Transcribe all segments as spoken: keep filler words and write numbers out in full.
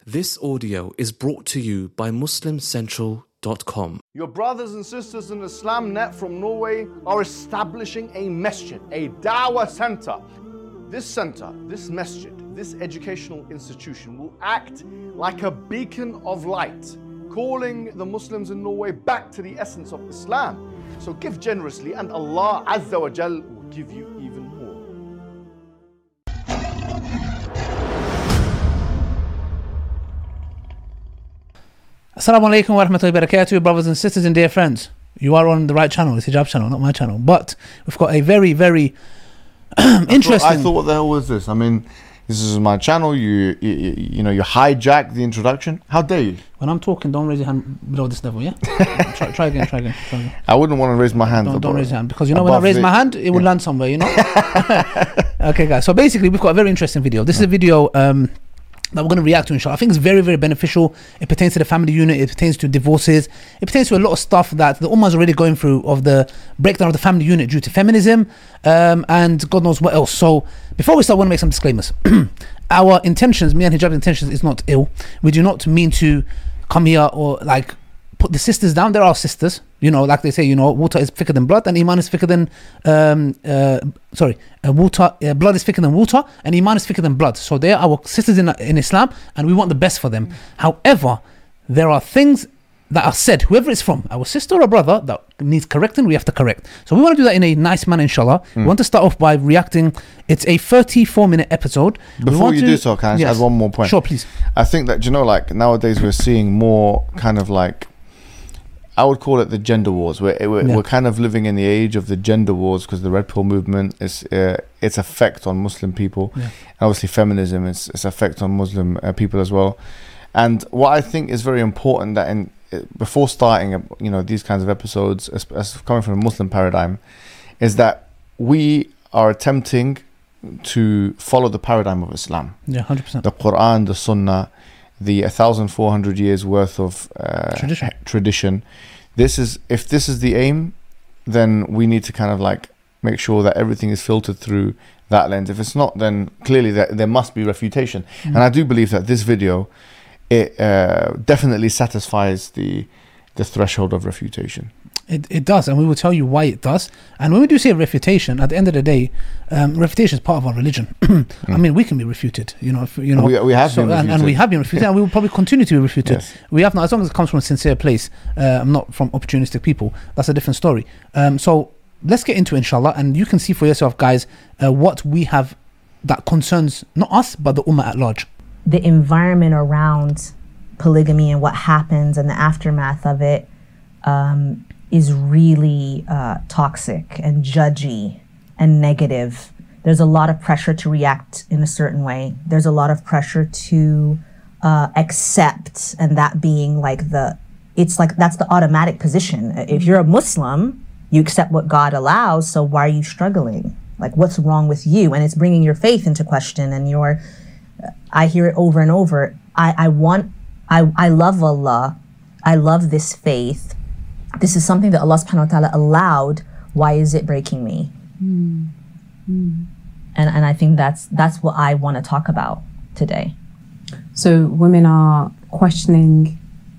This audio is brought to you by Muslim Central dot com. Your brothers and sisters in Islam Net from Norway are establishing a masjid, a dawah center. This center, this masjid, this educational institution will act like a beacon of light, calling the Muslims in Norway back to the essence of Islam. So give generously and Allah Azza wa Jal will give you even more. Assalamu alaikum wa rahmatullahi wa barakatuh, brothers and sisters and dear friends. You are on the right channel, it's Hijab channel, not my channel. But we've got a very, very interesting... I thought, I thought, what the hell was this? I mean, this is my channel, you, you, you know, you hijack the introduction. How dare you? When I'm talking, don't raise your hand below this level, yeah? try, try again, try again, try again. I wouldn't want to raise my hand. Don't, don't raise your hand, because you know when I raise the, my hand, it will yeah. land somewhere, you know? Okay, guys, so basically we've got a very interesting video. This is a video... Um, that we're going to react to, inshallah. I think it's very, very beneficial. It pertains to the family unit, it pertains to divorces, it pertains to a lot of stuff that the Ummah is already going through, of the breakdown of the family unit due to feminism, um, and God knows what else. So before we start, I want to make some disclaimers. Our intentions, me and Hijab's intentions, is not ill. We do not mean to come here or like put the sisters down. There are sisters, you know, like they say, you know, water is thicker than blood and Iman is thicker than um uh sorry uh, water uh, blood is thicker than water and Iman is thicker than blood. So they are our sisters in, in Islam, and we want the best for them. Mm. However, there are things that are said, whoever it's from, our sister or brother, that needs correcting, we have to correct. So we want to do that in a nice manner, inshallah. Mm. We want to start off by reacting. It's a thirty-four minute episode. Before you to, do so, can I just yes. add one more point? Sure, please. I think that, you know, like nowadays we're seeing more kind of like, I would call it the gender wars. We're, we're, yeah. we're kind of living in the age of the gender wars because the Red Pill movement, is uh, its effect on Muslim people, yeah. and obviously feminism, its, its effect on Muslim uh, people as well. And what I think is very important that in uh, before starting, uh, you know, these kinds of episodes, as, as coming from a Muslim paradigm, is that we are attempting to follow the paradigm of Islam. Yeah, one hundred percent. The Quran, the Sunnah, the one thousand four hundred years worth of uh, tradition. tradition. This is, if this is the aim, then we need to kind of like make sure that everything is filtered through that lens. If it's not, then clearly there, there must be refutation. Mm. And I do believe that this video, it uh, definitely satisfies the the threshold of refutation. It it does, and we will tell you why it does. And when we do say refutation, at the end of the day, um, refutation is part of our religion. mm. I mean, we can be refuted, you know. If, you know, we, we have so, been and, refuted, and we have been refuted, and we will probably continue to be refuted. Yes. We have not, as long as it comes from a sincere place. Uh, I'm not from opportunistic people. That's a different story. Um, so let's get into it, inshallah, and you can see for yourself, guys, uh, what we have that concerns not us but the ummah at large. The environment around polygamy and what happens and the aftermath of it. Um, is really uh, toxic and judgy and negative. There's a lot of pressure to react in a certain way. There's a lot of pressure to uh, accept, and that being like the, it's like that's the automatic position. If you're a Muslim, you accept what God allows, so why are you struggling? Like, what's wrong with you? And it's bringing your faith into question, and your, I hear it over and over. I, I want, I, I love Allah. I love this faith. This is something that Allah subhanahu wa ta'ala allowed. Why is it breaking me? Mm. Mm. And and I think that's that's what I want to talk about today. So women are questioning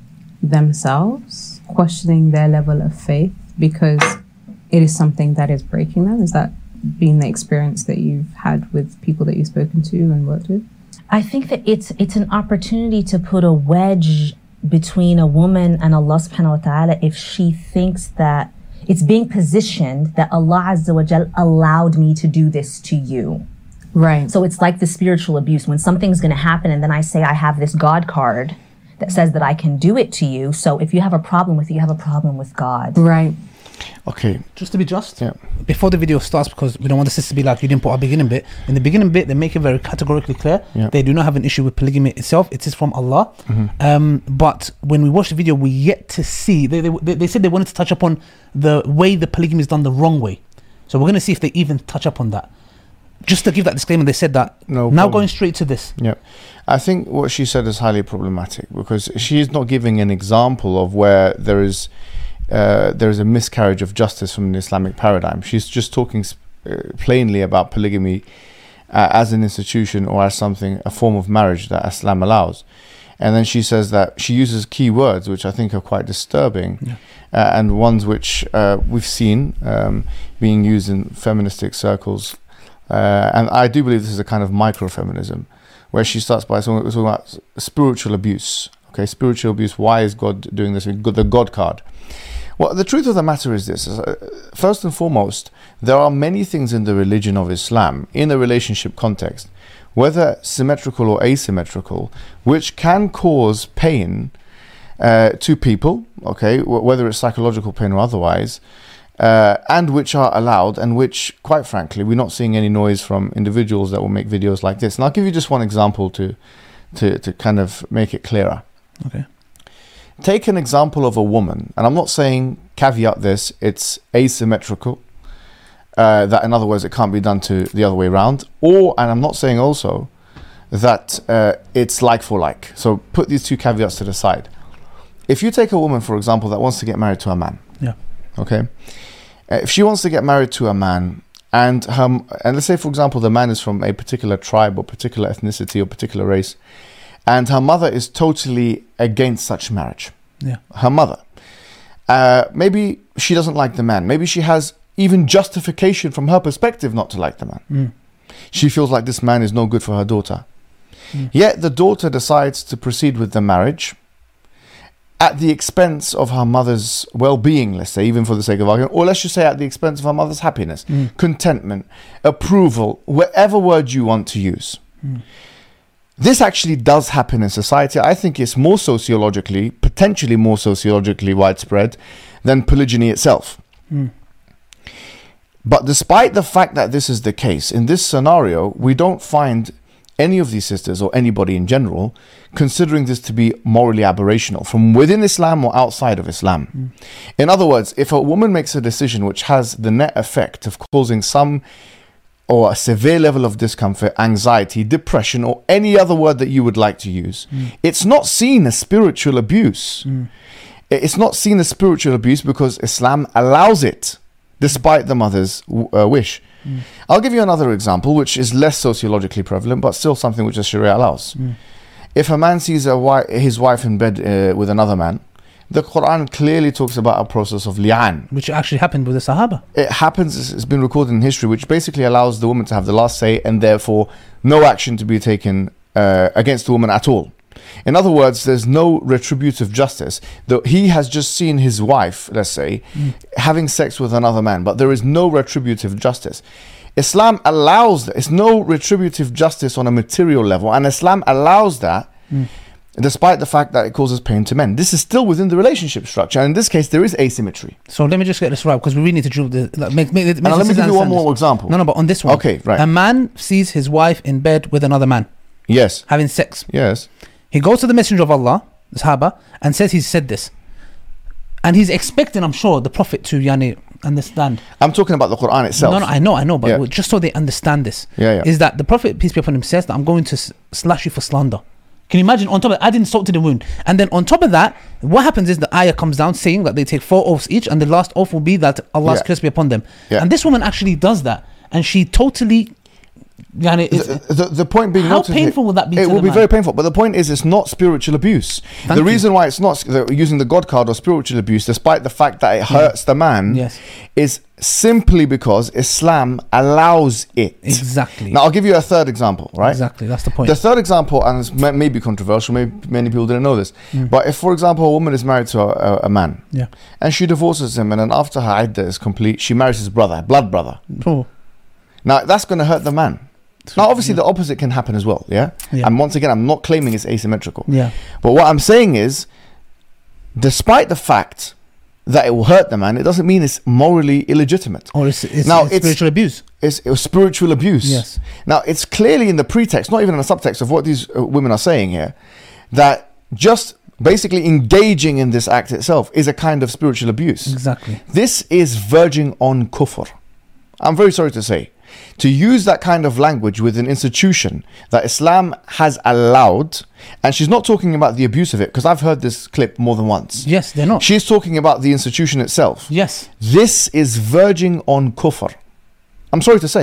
themselves, questioning their level of faith because it is something that is breaking them. Is that been the experience that you've had with people that you've spoken to and worked with? I think that it's it's an opportunity to put a wedge between a woman and Allah subhanahu wa ta'ala if she thinks that it's being positioned that Allah Azza wa Jal allowed me to do this to you. Right. So it's like the spiritual abuse. When something's going to happen and then I say I have this God card that says that I can do it to you. So if you have a problem with it, you have a problem with God. Right. Okay. Just to be just, yeah. Before the video starts, because we don't want the sisters to be like, you didn't put our beginning bit. In the beginning bit, they make it very categorically clear. Yeah. They do not have an issue with polygamy itself. It is from Allah. Mm-hmm. Um, but when we watch the video, we yet to see, they, they, they said they wanted to touch upon the way the polygamy is done the wrong way. So we're going to see if they even touch up on that. Just to give that disclaimer, they said that. No now problem. Going straight to this. Yeah. I think what she said is highly problematic because she is not giving an example of where there is uh, there is a miscarriage of justice from the Islamic paradigm. She's just talking uh, plainly about polygamy uh, as an institution or as something, a form of marriage that Islam allows. And then she says that she uses key words which I think are quite disturbing, Yeah. uh, and ones which uh, we've seen um, being used in feministic circles. Uh, and I do believe this is a kind of micro-feminism, where she starts by talking talking about spiritual abuse. Okay, spiritual abuse. Why is God doing this? The God card. Well, the truth of the matter is this. Uh, first and foremost, there are many things in the religion of Islam, in a relationship context, whether symmetrical or asymmetrical, which can cause pain uh, to people, okay, w- whether it's psychological pain or otherwise, uh, and which are allowed, and which, quite frankly, we're not seeing any noise from individuals that will make videos like this. And I'll give you just one example to, to, to kind of make it clearer. Okay. Take an example of a woman, and I'm not saying, caveat this, it's asymmetrical, uh, that in other words it can't be done to the other way around, or, and I'm not saying also that uh, it's like for like. So put these two caveats to the side. If you take a woman, for example, that wants to get married to a man, Yeah. okay, uh, if she wants to get married to a man, and her, and let's say, for example, the man is from a particular tribe or particular ethnicity or particular race, and her mother is totally against such marriage. Yeah. Her mother. Uh, maybe she doesn't like the man. Maybe she has even justification from her perspective not to like the man. Mm. She feels like this man is no good for her daughter. Mm. Yet the daughter decides to proceed with the marriage at the expense of her mother's well-being, let's say, even for the sake of argument, or let's just say at the expense of her mother's happiness, Mm. contentment, approval, whatever word you want to use. Mm. This actually does happen in society. I think it's more sociologically, potentially more sociologically widespread than polygyny itself. Mm. But despite the fact that this is the case, in this scenario, we don't find any of these sisters or anybody in general considering this to be morally aberrational from within Islam or outside of Islam. Mm. In other words, if a woman makes a decision which has the net effect of causing some or a severe level of discomfort, anxiety, depression, or any other word that you would like to use, Mm. it's not seen as spiritual abuse. Mm. It's not seen as spiritual abuse because Islam allows it, despite the mother's uh, wish. Mm. I'll give you another example, which is less sociologically prevalent, but still something which the Sharia allows. Mm. If a man sees a wi- his wife in bed uh, with another man, the Quran clearly talks about a process of li'an. Which actually happened with the Sahaba. It happens, it's- it's been recorded in history, which basically allows the woman to have the last say and therefore no action to be taken uh, against the woman at all. In other words, there's no retributive justice. Though he has just seen his wife, let's say, Mm. having sex with another man, but there is no retributive justice. Islam allows that. It's no retributive justice on a material level, and Islam allows that Mm. despite the fact that it causes pain to men. This is still within the relationship structure, and in this case, there is asymmetry. So let me just get this right, because we really need to drill the like, make, make, make And let me this give you one understand more this. example. No, no, but on this one, Okay, right. A man sees his wife in bed with another man Yes, having sex. yes. He goes to the Messenger of Allah, the Sahaba, and says he's said this, and he's expecting, I'm sure, the Prophet to yani understand. I'm talking about the Quran itself. No, no, I know, I know, but Yeah. just so they understand this, Yeah, yeah. is that the Prophet, peace be upon him, says that I'm going to s- slash you for slander. Can you imagine? On top of adding salt to the wound, and then on top of that, what happens is the ayah comes down saying that they take four oaths each, and the last oath will be that Allah's Yeah. curse be upon them. Yeah. And this woman actually does that, and she totally, yani, it's, the, the, the point being how noted here- painful would that be It to will the be man? very painful, but the point is it's not spiritual abuse. Thank the you. reason why it's not the, using the God card or spiritual abuse, despite the fact that it hurts the man, Yes. is simply because Islam allows it. Exactly. Now I'll give you a third example, right? Exactly, that's the point. The third example, and it's may, may be controversial, maybe many people didn't know this, Mm. but if, for example, a woman is married to a, a, a man, Yeah. and she divorces him, and then after her iddah is complete, she marries his brother, blood brother. Oh, Now that's going to hurt the man. Now, obviously, the opposite can happen as well, yeah? Yeah. And once again, I'm not claiming it's asymmetrical. yeah. But what I'm saying is, despite the fact that it will hurt the man, it doesn't mean it's morally illegitimate. Or it's, it's, Now, it's it's- spiritual abuse. It's, it was spiritual abuse. Yes. Now, it's clearly in the pretext, not even in the subtext of what these uh, women are saying here, that just basically engaging in this act itself is a kind of spiritual abuse. Exactly. This is verging on kufr. I'm very sorry to say. To use that kind of language with an institution that Islam has allowed, and she's not talking about the abuse of it, because I've heard this clip more than once. Yes, they're not. She's talking about the institution itself. Yes. This is verging on kufr. I'm sorry to say.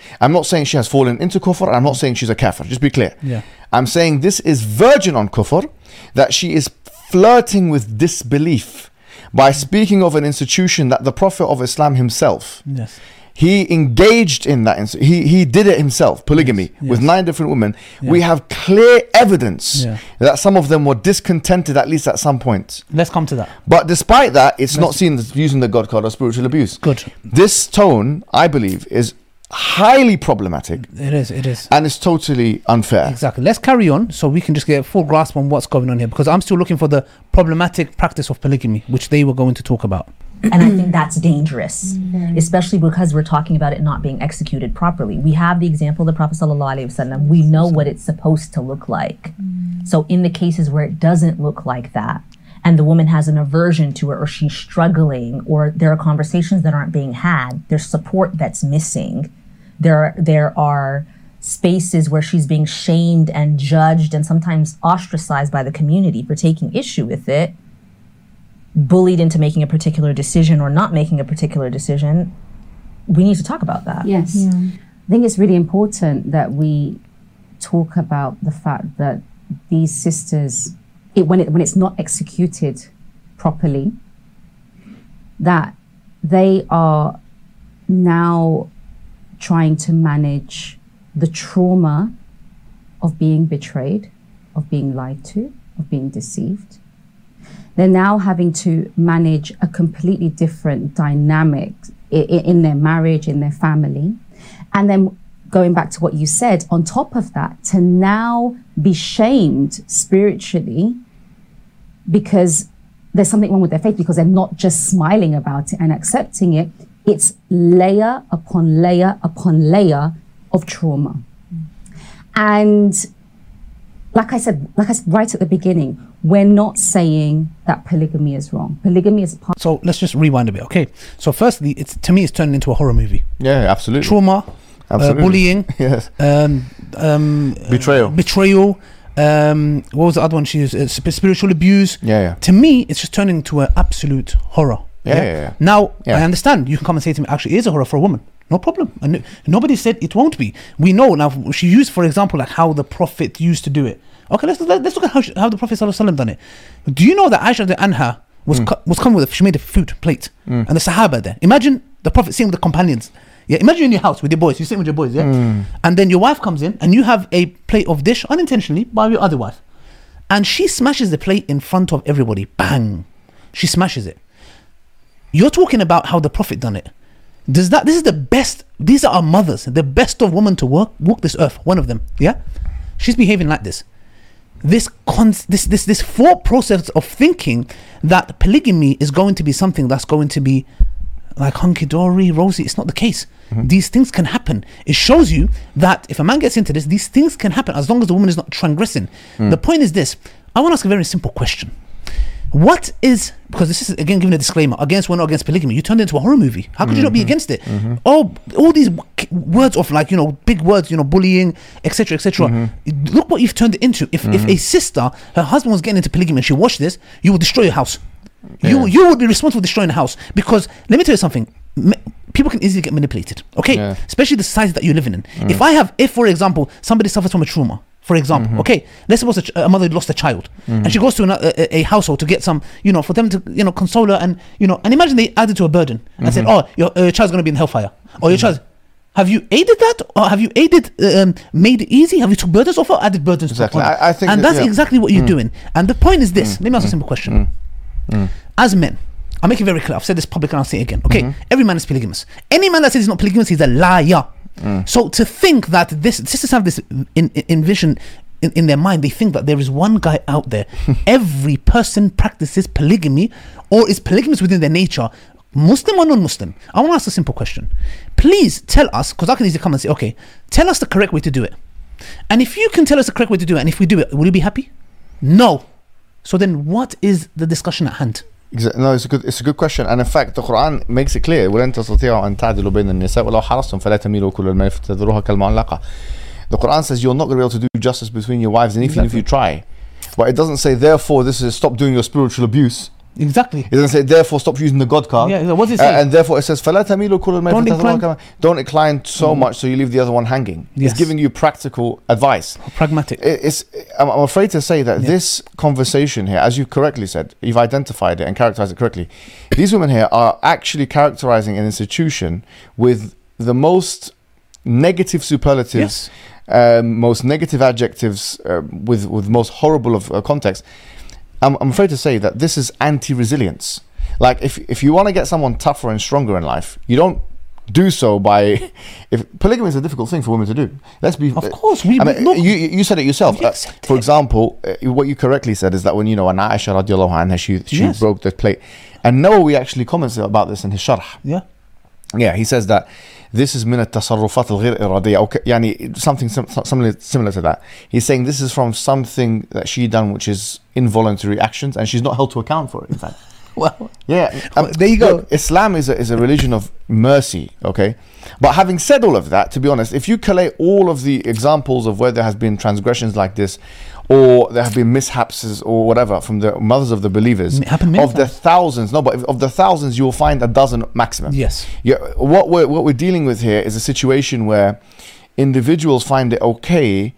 I'm not saying she has fallen into kufr. I'm not saying she's a kafir. Just be clear. Yeah. I'm saying this is verging on kufr, that she is flirting with disbelief by speaking of an institution that the Prophet of Islam himself, Yes. he engaged in that. Inst- he he did it himself, polygamy, Yes, with yes. nine different women. Yeah. We have clear evidence Yeah. that some of them were discontented at least at some point. Let's come to that. But despite that, it's not Let's- seen as using the God card or spiritual abuse. Good. This tone, I believe, is highly problematic It is. It is. and it's totally unfair. Exactly. Let's carry on so we can just get a full grasp on what's going on here, because I'm still looking for the problematic practice of polygamy, which they were going to talk about. And I think that's dangerous, especially because we're talking about it not being executed properly. We have the example of the Prophet sallallahu alaihi wasallam. We know what it's supposed to look like. So in the cases where it doesn't look like that, and the woman has an aversion to it, or she's struggling, or there are conversations that aren't being had, there's support that's missing. There, there are spaces where she's being shamed and judged and sometimes ostracized by the community for taking issue with it, bullied into making a particular decision or not making a particular decision. We need to talk about that. Yes. I think it's really important that we talk about the fact that these sisters, it, when, it, when it's not executed properly, that they are now trying to manage the trauma of being betrayed, of being lied to, of being deceived. They're now having to manage a completely different dynamic in, in their marriage, in their family. And then going back to what you said, on top of that, to now be shamed spiritually because there's something wrong with their faith, because they're not just smiling about it and accepting it. It's layer upon layer upon layer of trauma. And like I said, like I said right at the beginning, we're not saying that polygamy is wrong. Polygamy is part. So let's just rewind a bit, okay? So firstly, it's to me, it's turning into a horror movie. Yeah, absolutely. Trauma, uh, Absolutely. bullying, Yes. um, um, Betrayal. uh, betrayal. Um, what was the other one she used? Uh, sp- spiritual abuse. Yeah, yeah. To me, it's just turning into an absolute horror. Yeah, yeah, yeah. Now, Yeah. I understand. You can come and say to me, actually, it is a horror for a woman. No problem. And no- nobody said it won't be. We know now. She used, for example, like how the Prophet used to do it. Okay, let's let, let's look at how she, how the Prophet sallallahu alaihi wasallam done it. Do you know that Aisha the Anha was co- was coming with? She made a food plate, and the Sahaba there. Imagine the Prophet sitting with the companions. Yeah, imagine you're in your house with your boys. You're sitting with your boys, yeah, and then your wife comes in, and you have a plate of dish unintentionally by your other wife, and she smashes the plate in front of everybody. Bang! She smashes it. You're talking about how the Prophet done it. Does that? This is the best. These are our mothers, the best of women to walk walk this earth. One of them, yeah. She's behaving like this. This cons- this this this thought process of thinking that polygamy is going to be something that's going to be like hunky dory, rosy. It's not the case. These things can happen. It shows you that if a man gets into this, these things can happen as long as the woman is not transgressing. The point is this: I want to ask a very simple question. What is, because this is again giving a disclaimer, against we're not against polygamy. You turned it into a horror movie. How could you not be against it? Oh, all these w- words of like, you know, big words, you know, bullying, et cetera, et cetera. Look what you've turned it into. If if a sister, her husband was getting into polygamy and she watched this, you would destroy your house. You you would be responsible for destroying the house, because let me tell you something. M- people can easily get manipulated. Okay, Yeah. especially the society that you're living in. If I have, if for example, somebody suffers from a trauma. For example, okay, let's suppose a, ch- a mother lost a child, and she goes to an, a, a household to get some, you know, for them to, you know, console her, and you know, and imagine they added to a burden and said, "Oh, your uh, child's going to be in hellfire," or your child. Have you aided that, or have you aided, um, made it easy? Have you took burdens off, or added burdens? Exactly. To I- I think and that- that's yeah. exactly what you're doing. And the point is this: let me ask a simple question. As men, I'll make it very clear. I've said this publicly, and I'll say it again. Okay, every man is polygamous. Any man that says he's not polygamous, he's a liar. So to think that this sisters have this in, in, envision. In, in their mind, they think that there is one guy out there. Every person practices polygamy or is polygamous within their nature, Muslim or non-Muslim. I want to ask a simple question. Please tell us, because I can easily come and say, okay, tell us the correct way to do it. And if you can tell us the correct way to do it, and if we do it, will you be happy? No. So then what is the discussion at hand? Exa- No, it's a good it's a good question, and in fact the Quran makes it clear. ولن تستطيعوا أن تعدلوا بين النساء ولو حرصتم فلا تميلوا كل الميل فتذروها كالمعلقة. The Quran says you're not going to be able to do justice between your wives, and even if you try. But it doesn't say, therefore, this is stop doing your spiritual abuse Exactly. It doesn't say, therefore, stop using the God card. Yeah, what does it Uh, say? and therefore, it says, فَلَا تَمِيلُوا كُلَّ الْمَيْلِ Don't فَتَذَرُوهَا incline. كَمَا- Don't incline so much so you leave the other one hanging. Yes. It's giving you practical advice. Pragmatic. It- It's, I'm I'm afraid to say that this conversation here, as you correctly said, you've identified it and characterized it correctly. These women here are actually characterizing an institution with the most negative superlatives, um, most negative adjectives, uh, with with most horrible of uh, context. I'm, I'm afraid to say that this is anti-resilience. Like if if you want to get someone tougher and stronger in life, you don't do so by. If polygamy is a difficult thing for women to do. Let's be. Of course, we- I mean, look, you you said it yourself. we Uh, accept for it. example, uh, what you correctly said is that when you know, and Aisha radiallahu anha, she she Yes. broke the plate, and Nawawi actually comments about this in his sharh. Yeah. Yeah, he says that this is من التصرفات الغير إرادية أو ك- يعني something sim- similar similar to that. He's saying this is from something that she done which is involuntary actions, and she's not held to account for it. In fact, Well, yeah. Well, there you go. look, Islam is a, is a religion of mercy. Okay, but having said all of that, to be honest, if you collate all of the examples of where there has been transgressions like this, or there have been mishaps or whatever from the mothers of the believers, It happened many of the times. thousands, no, but of the thousands, you will find a dozen maximum. Yes. Yeah, what we're what we're dealing with here is a situation where individuals find it okay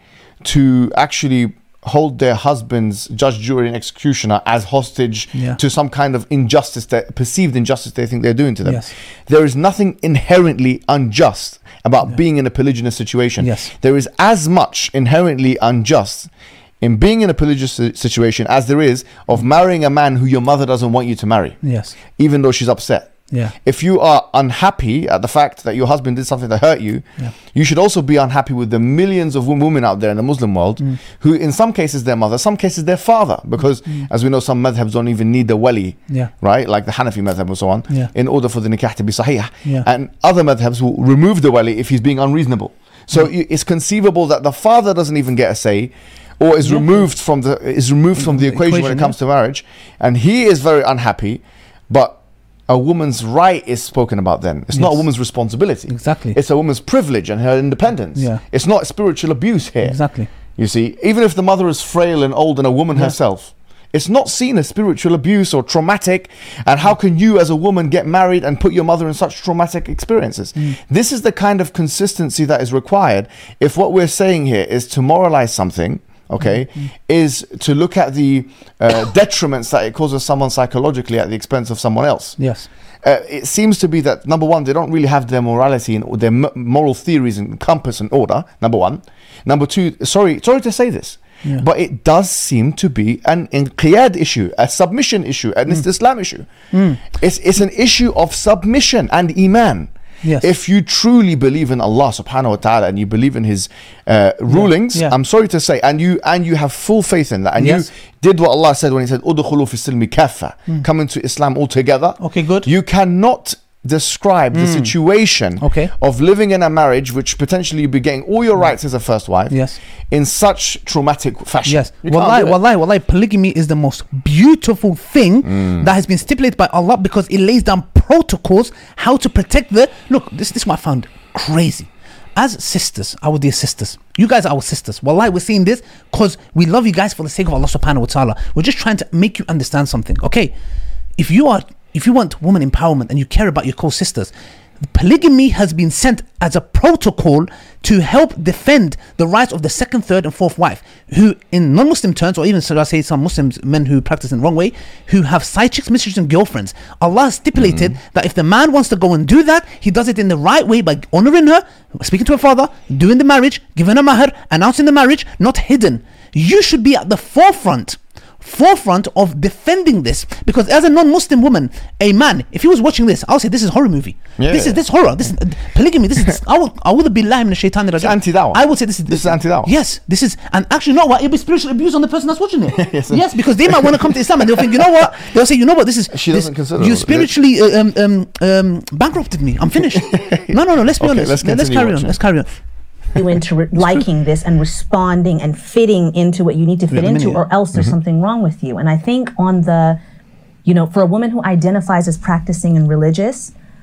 to actually hold their husbands, judge, jury, and executioner as hostage Yeah. to some kind of injustice, that perceived injustice they think they're doing to them. Yes. There is nothing inherently unjust about being in a polygynous situation. Yes. There is as much inherently unjust in being in a polygynous si- situation as there is of marrying a man who your mother doesn't want you to marry, Yes. even though she's upset. Yeah. If you are unhappy at the fact that your husband did something that hurt you, Yeah. you should also be unhappy with the millions of wo- women out there in the Muslim world Mm. who, in some cases, their mother, some cases, their father, because as we know, some madhabs don't even need the wali, Yeah. right? Like the Hanafi madhab and so on, Yeah. in order for the nikah to be sahih. Yeah. And other madhabs will remove the wali if he's being unreasonable. So Mm. i- it's conceivable that the father doesn't even get a say, or is Yeah. removed from the is removed from the The equation, when equation, it comes to marriage, and he is very unhappy, but a woman's right is spoken about then. It's not a Yes. woman's responsibility. Exactly. It's a woman's privilege and her independence. Yeah. It's not spiritual abuse here. Exactly. You see, even if the mother is frail and old and a woman Yeah. herself, it's not seen as spiritual abuse or traumatic. And how can you as a woman get married and put your mother in such traumatic experiences? Mm. This is the kind of consistency that is required if what we're saying here is to moralize something, okay, Mm-hmm. is to look at the uh, detriments that it causes someone psychologically at the expense of someone else. Yes. Uh, it seems to be that, number one, they don't really have their morality and their m- moral theories and compass and order, number one. Number two, sorry, sorry to say this, Yeah. but it does seem to be an inqiyad issue, a submission issue, an Mm. Islam issue. It's, it's an issue of submission and iman. Yes. If you truly believe in Allah subhanahu wa ta'ala and you believe in his uh, rulings, Yeah. I'm sorry to say, and you and you have full faith in that, and Yes. you did what Allah said when he said, "Udkhulu fi silmi kaffa," come into Islam altogether. Okay, good. You cannot describe the situation Okay. of living in a marriage which potentially you be getting all your rights as a first wife Yes. in such traumatic fashion. Yes. You can't Wallahi, do it. wallahi, wallahi, polygamy is the most beautiful thing Mm. that has been stipulated by Allah because it lays down protocols how to protect the. Look, this, this is what I found crazy. As sisters, our dear sisters, you guys are our sisters. Wallahi, we're saying this because we love you guys for the sake of Allah subhanahu wa ta'ala. We're just trying to make you understand something. Okay. If you are if you want woman empowerment and you care about your co-sisters, polygamy has been sent as a protocol to help defend the rights of the second, third, and fourth wife, who, in non-Muslim terms, or even, should I say, some Muslims, men who practice in the wrong way, who have side chicks, mistresses, and girlfriends. Allah stipulated Mm-hmm. that if the man wants to go and do that, he does it in the right way by honoring her, speaking to her father, doing the marriage, giving her mahr, announcing the marriage, not hidden. You should be at the forefront. forefront of defending this, because as a non-Muslim woman, a man, if he was watching this, I'll say this is horror movie. Yeah, this yeah. is this horror. This is uh, polygamy. This is I would I would billahi minash shaitanir rajim. anti-dawah. I would say this is This is anti-dawah. Yes, this is, and actually, you know what? It'll be spiritual abuse on the person that's watching it. Yes. yes, because they might want to come to Islam and they'll think, you know what? They'll say, you know what? This is She this, doesn't consider you it. spiritually uh, um, um, um, bankrupted me. I'm finished. no, no, no. Let's be Okay, honest. let's let's continue carry on. watching. Let's carry on. you into re- liking this and responding and fitting into what you need to fit Yeah, the into, minute. or else there's something wrong with you. And I think on the, you know, for a woman who identifies as practicing and religious,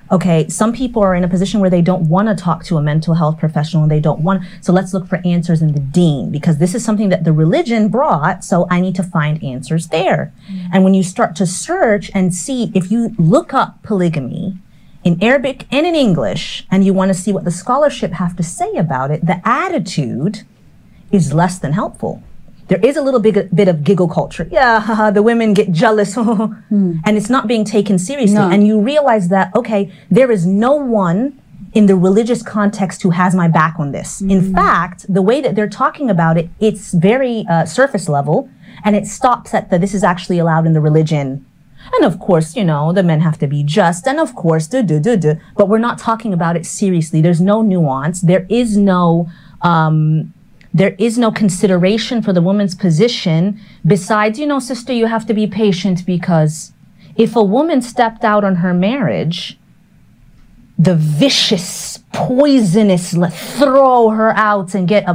Okay, some people are in a position where they don't want to talk to a mental health professional and they don't want, so let's look for answers in the deen, because this is something that the religion brought, so I need to find answers there. Mm-hmm. And when you start to search and see, if you look up polygamy in Arabic and in English, and you want to see what the scholarship have to say about it, the attitude is less than helpful. There is a little bit, bit of giggle culture. Yeah, haha, the women get jealous. mm. And it's not being taken seriously. No. And you realize that, okay, there is no one in the religious context who has my back on this. Mm. In fact, the way that they're talking about it, it's very uh, surface level, and it stops at the, this is actually allowed in the religion. And of course, you know, the men have to be just. And of course, do, do, do, do. But we're not talking about it seriously. There's no nuance. There is no... Um, There is no consideration for the woman's position besides, you know, sister, you have to be patient, because if a woman stepped out on her marriage, the vicious, poisonous, let throw her out and get a,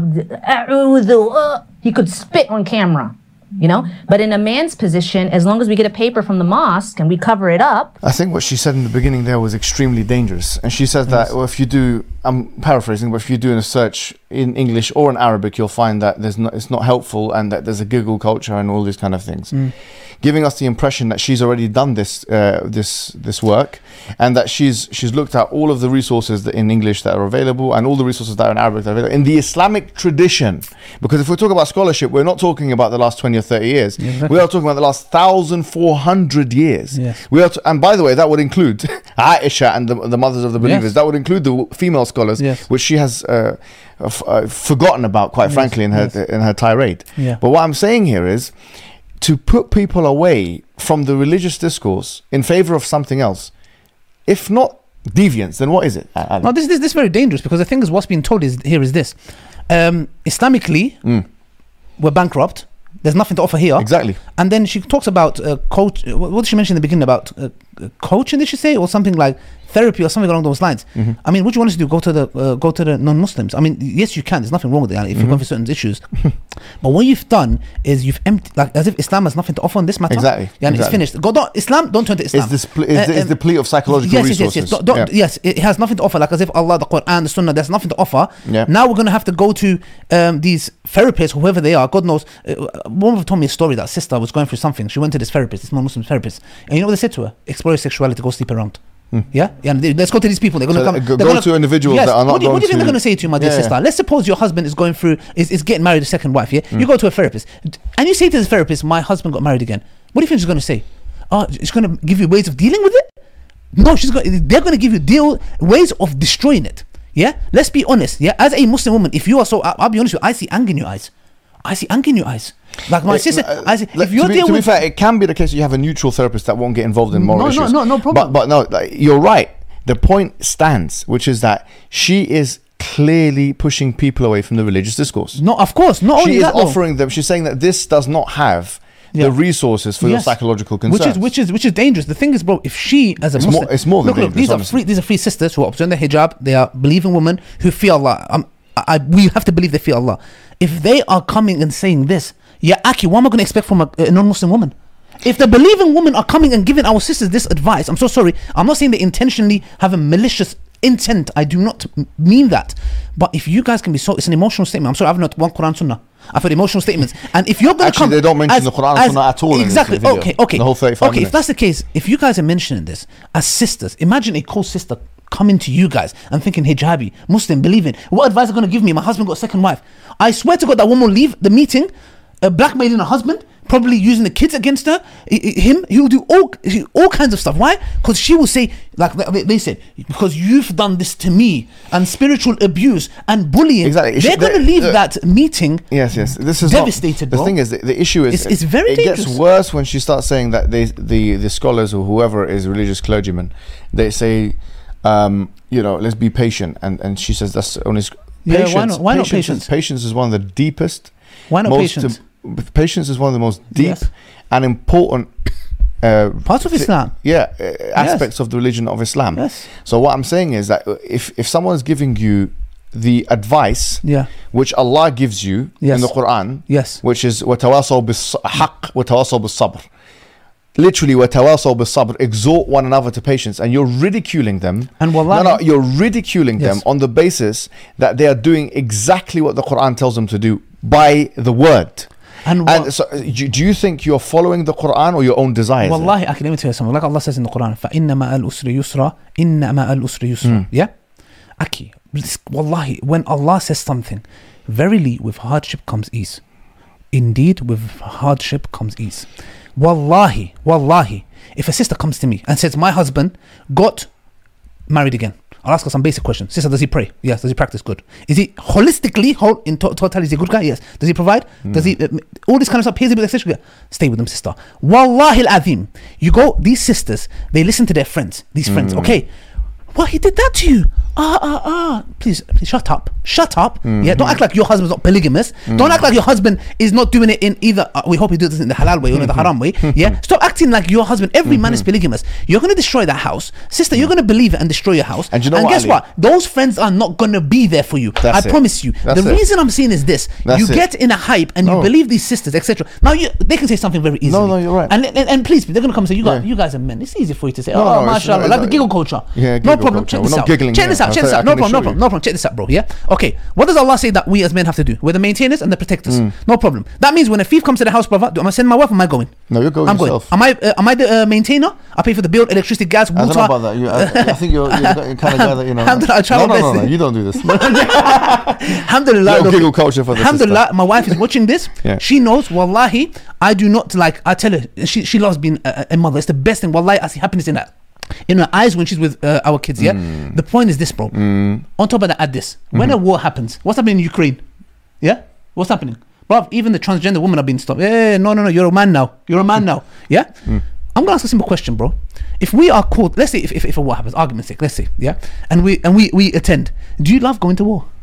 uh, he could spit on camera, you know? But in a man's position, as long as we get a paper from the mosque and we cover it up. I think what she said in the beginning there was extremely dangerous. And she said that, well, if you do, I'm paraphrasing, but if you do in a search in English or in Arabic, you'll find that there's not, it's not helpful, and that there's a giggle culture and all these kind of things. Mm. Giving us the impression that she's already done this uh, this this work, and that she's she's looked at all of the resources that in English that are available, and all the resources that are in Arabic that are available in the Islamic tradition. Because if we talk about scholarship, we're not talking about the last twenty or thirty years. Yeah, exactly. We are talking about the last one thousand four hundred years. Yes. We are t- and by the way, that would include Aisha and the, the mothers of the believers. Yes. That would include the female scholars, yes. which she has uh, f- uh, forgotten about, quite yes. frankly, in her yes. in her tirade. Yeah. But what I'm saying here is, to put people away from the religious discourse in favor of something else, if not deviance, then what is it? No, this, this, this is very dangerous, because the thing is, what's being told is here is this. Um, Islamically, mm. we're bankrupt. There's nothing to offer here. Exactly. And then she talks about uh, coach. What did she mention in the beginning about uh, coaching? Did she say, or something like therapy or something along those lines? Mm-hmm. I mean, what do you want us to do? Go to the uh, go to the non-Muslims? I mean, yes, you can. There's nothing wrong with that if mm-hmm. you're going for certain issues. But what you've done is you've emptied, like, as if Islam has nothing to offer on this matter. Exactly. Yeah, and exactly. it's finished. Go, don't, Islam, don't turn to Islam. It's this pl- is, uh, the, is the plea of psychological yes, resources. Yes, yes, yes. Don't, don't, yeah. yes, it has nothing to offer. Like as if Allah, the Quran, the Sunnah, there's nothing to offer. Yeah. Now we're going to have to go to um, these therapists, whoever they are. God knows. Uh, one of them told me a story that a sister was going through something. She went to this therapist, this non-Muslim therapist, and you know what they said to her? Explore your sexuality, go sleep around. Mm. Yeah, yeah. They, let's go to these people. They're going to so come. Go, they're go gonna, to individuals yes. that are not. What do you, going what do you think to, they're going to say to you, my dear yeah, sister? yeah. Let's suppose your husband is going through, is, is getting married to a second wife. Yeah, mm. you go to a therapist, and you say to this therapist, "My husband got married again." What do you think she's going to say? Oh, she's going to give you ways of dealing with it? No, she's going. They're going to give you deal ways of destroying it. Yeah, let's be honest. Yeah, as a Muslim woman, if you are so, I'll, I'll be honest with you, I see anger in your eyes. I see anger in your eyes. Like my it, sister, uh, I see, if you're to, be, to be fair, it can be the case that you have a neutral therapist that won't get involved in moral no, issues. No, no, no problem. But, but no, like, you're right. The point stands, which is that she is clearly pushing people away from the religious discourse. No, of course, not she only is that, offering them. She's saying that this does not have yeah. the resources for yes. your psychological concerns, which is which is which is dangerous. The thing is, bro, if she as a it's Muslim, more, it's more than look, look, dangerous. These honestly. are free. These are free sisters who are putting their hijab. They are believing women who fear Allah. Um, I, we have to believe they fear Allah. If they are coming and saying this, yeah, Aki, what am I going to expect from a, a non-Muslim woman? If the believing women are coming and giving our sisters this advice, I'm so sorry. I'm not saying they intentionally have a malicious intent. I do not mean that. But if you guys can be so, it's an emotional statement. I'm sorry, I've not one Quran Sunnah. I've heard emotional statements. And if you're going to come, actually, they don't mention as, the Quran as, Sunnah at all. Exactly. In this video, okay. Okay. The whole thirty-five okay. minutes. If that's the case, if you guys are mentioning this as sisters, imagine a co-sister coming to you guys and thinking, hijabi, Muslim, believing. What advice are you going to give me? My husband got a second wife. I swear to God, that woman will leave the meeting, uh, blackmailing her husband, probably using the kids against her, I, I, him. He will do all all kinds of stuff. Why? Because she will say, like they, they said, because you've done this to me, and spiritual abuse and bullying. Exactly. They're going to leave uh, that meeting. Yes, yes. This is devastated. Not, the bro. thing is, the, the issue is, it's, it's very it dangerous. gets worse when she starts saying that they, the the scholars or whoever is religious clergyman, they say, um, you know, let's be patient, and and she says that's only. Yeah, patience, why not? Why patience not patience? Is, patience is one of the deepest. Why not most patience? Um, patience is one of the most deep yes. and important uh, parts of Islam. Yeah, uh, aspects yes. of the religion of Islam. Yes. So what I'm saying is that if if someone is giving you the advice, yeah. which Allah gives you yes. in the Quran, yes, which is وَتَوَاصَوْا بِالْحَقِّ وَتَوَاصَوْا بِالصَّبْرِ, literally وَتَوَاصَوْا بِالصَّبْرِ, exhort one another to patience, and you're ridiculing them. And wallahi, no, no, you're ridiculing Yes. them on the basis that they are doing exactly what the Quran tells them to do by the word. and, wa- And so, do, do you think you're following the Quran or your own desires? wallahi, I can let me tell you something. Like Allah says in the Quran, فَإِنَّ مَا الْأُسْرِ يُسْرًا إِنَّ مَا الْأُسْرِ يُسْرًا. Yeah? Aki, wallahi, when Allah says something, verily with hardship comes ease. Indeed, with hardship comes ease. Wallahi, wallahi, if a sister comes to me and says, my husband got married again, I'll ask her some basic questions. Sister, does he pray? Yes. Does he practice? Good. Is he holistically, whole, in to- totality, is he a good guy? Yes. Does he provide? Mm. Does he, uh, all this kind of stuff, pays a bit extra? Stay with them, sister. Wallahi al-azim. You go, these sisters, they listen to their friends, these friends, Mm. okay, well, he did that to you. Ah, ah, ah. Please, please shut up. Shut up. Mm-hmm. Yeah, don't act like your husband's not polygamous. Mm. Don't act like your husband is not doing it in either. Uh, we hope he does this in the halal way or in the haram way. Yeah, stop acting like your husband. Every man is polygamous. You're going to destroy that house. Sister, you're going to believe it and destroy your house. And you know and what, guess Ali? what? Those friends are not going to be there for you. That's I it. promise you. That's the it. reason I'm saying is this. That's you it. get in a hype and No. you believe these sisters, et cetera. Now, you, they can say something very easily. no, you're right. And, and, and please, they're going to come and say, you, got, Yeah. you guys are men. It's easy for you to say, No, oh, no, it's- mashallah. no, Like no, the giggle culture. Yeah, no giggle problem. culture. Check We're this not out. giggling Check here. this out. I'll Check tell this you, I out. No can problem. No assure problem. you. No problem. Check this out, bro. Yeah. Okay. What does Allah say that we as men have to do? We're the maintainers and the protectors. Mm. No problem. That means when a thief comes to the house, brother, do am I send my wife or am I going? No, you're going I'm yourself. going. Am I? Uh, am I the uh, maintainer? I pay for the bill, electricity, gas, water. I don't know about that. You, I, I think you're, you're the kind of guy that, you know. Alhamdulillah, I try no, my no, no, best. no, you don't do this. Alhamdulillah. Little look, giggle culture for the Alhamdulillah, my wife is watching this. Yeah. She knows, wallahi, I do not like, I tell her, she, she loves being a, a mother. It's the best thing. Wallahi, I see happiness in that. In her eyes when she's with uh, our kids, yeah? Mm. The point is this, bro. Mm. On top of that, add this. When Mm-hmm. a war happens, what's happening in Ukraine? Yeah? What's happening? Bro, even the transgender women are being stopped. Yeah, no, no, no, you're a man now. You're a man now. Yeah? Mm. I'm gonna ask a simple question, bro. If we are called, let's say if, if, if a war happens, argument's sake, let's say, yeah? And we and we, we attend, do you love going to war?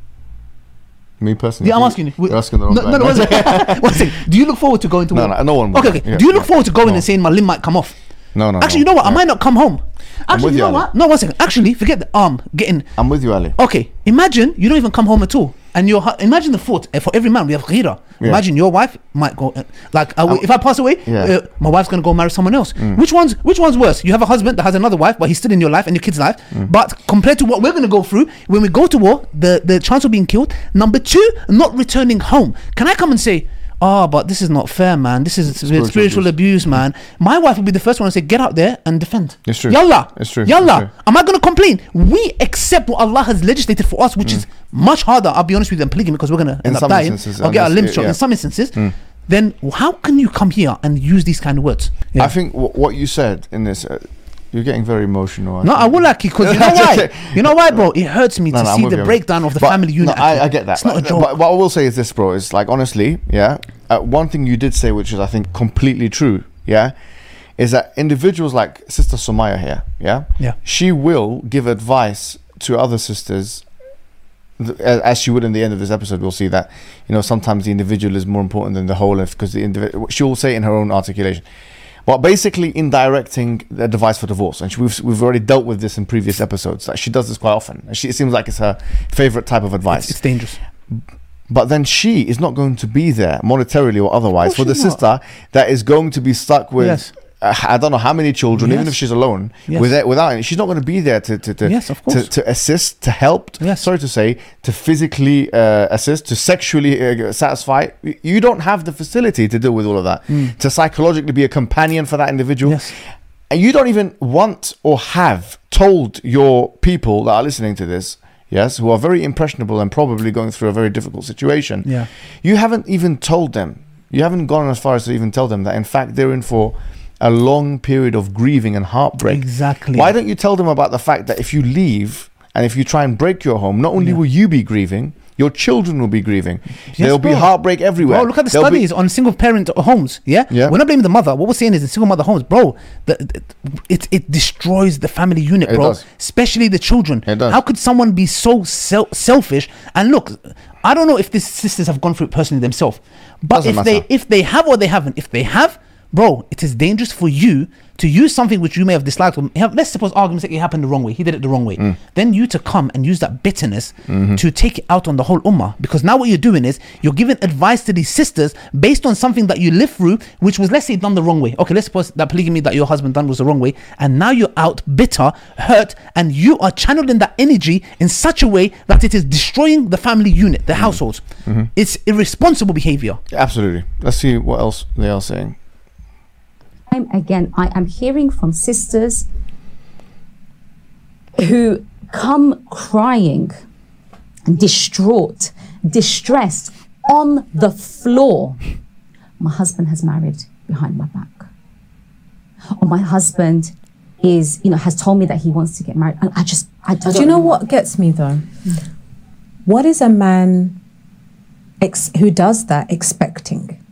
Me personally. Yeah, I'm asking you. You're asking the wrong no, guy. no, no, one second. One second. Do you look forward to going to No, war? no, no one would. Okay, okay. Yeah, do you look yeah. forward to going No. and saying my limb might come off? No, no. Actually, no. you know what? I Yeah. might not come home. Actually, with you you, know Ali. what? No, one second. Actually, forget the arm getting. I'm with you, Ali. Okay, imagine you don't even come home at all, and you're hu- imagine the thought. uh, For every man, we have ghira. Yeah. Imagine your wife might go uh, like uh, if I pass away, Yeah. uh, my wife's gonna go marry someone else. Mm. Which one's which one's worse? You have a husband that has another wife, but he's still in your life and your kid's life. Mm. But compared to what we're gonna go through when we go to war, the the chance of being killed. Number two, not returning home. Can I come and say? Oh, but this is not fair, man. This is spiritual, Spiritual abuse, man. My wife will be the first one to say, get out there and defend. It's true. Yalla. It's true. Yalla. It's true. Am I going to complain? We accept what Allah has legislated for us, which is much harder, I'll be honest with you, than polygamy, because we're going to In end up some dying instances, or get our unless- limbs yeah, shot yeah. in some instances. Then how can you come here and use these kind of words? Yeah. I think w- what you said in this, uh, you're getting very emotional. no, think. I will like it because you know why? You know why, bro? It hurts me No, to no, I'm see with the you. breakdown of the But- family unit. No, I, I get that. It's not a But- joke. But what I will say is this, bro. Is like honestly, yeah. Uh, one thing you did say, which is I think completely true, yeah, is that individuals like Sister Sumaya here, yeah, Yeah. she will give advice to other sisters. th- As as she would in the end of this episode, we'll see that you know sometimes the individual is more important than the whole, because the individual. She will say it in her own articulation. But basically, in directing the advice for divorce, and she, we've we've already dealt with this in previous episodes. Like she does this quite often. And she, it seems like it's her favorite type of advice. It's, it's dangerous. But then she is not going to be there monetarily or otherwise Of for the course she's sister that is going to be stuck with. Yes. Uh, I don't know how many children, even Yes. if she's alone, Yes. with it, without it, she's not going to be there to to to, Yes, of to, course. to assist, to help. Yes. Sorry to say, to physically uh, assist, to sexually uh, satisfy. Y- You don't have the facility to deal with all of that. To psychologically be a companion for that individual, Yes. and you don't even want or have told your people that are listening to this. Yes, who are very impressionable and probably going through a very difficult situation. Yeah. You haven't even told them. You haven't gone as far as to even tell them that in fact they're in for a long period of grieving and heartbreak. Exactly. Why don't you tell them about the fact that if you leave and if you try and break your home, not only Yeah. will you be grieving, your children will be grieving. Yes, There'll be bro. heartbreak everywhere. Bro, look at the There'll be- studies on single parent homes. Yeah? Yeah. We're not blaming the mother. What we're saying is in single mother homes, bro, the, the, it it destroys the family unit, It bro. does. Especially the children. It does. How could someone be so sel- selfish? And look, I don't know if these sisters have gone through it personally themselves, but Doesn't if they matter. if they have or they haven't, if they have, bro, it is dangerous for you to use something which you may have disliked. Or have, let's suppose arguments that it happened the wrong way. He did it the wrong way. Mm. Then you to come and use that bitterness Mm-hmm. to take it out on the whole ummah. Because now what you're doing is you're giving advice to these sisters based on something that you lived through, which was, let's say, done the wrong way. Okay, let's suppose that polygamy that your husband done was the wrong way. And now you're out bitter, hurt, and you are channeling that energy in such a way that it is destroying the family unit, the households. Mm-hmm. It's irresponsible behavior. Absolutely. Let's see what else they are saying. I'm, again, I am hearing from sisters who come crying, distraught, distressed, on the floor. My husband has married behind my back. Or my husband is, you know, has told me that he wants to get married. And I just, I don't Do you know what gets me though? What is a man ex- who does that expecting?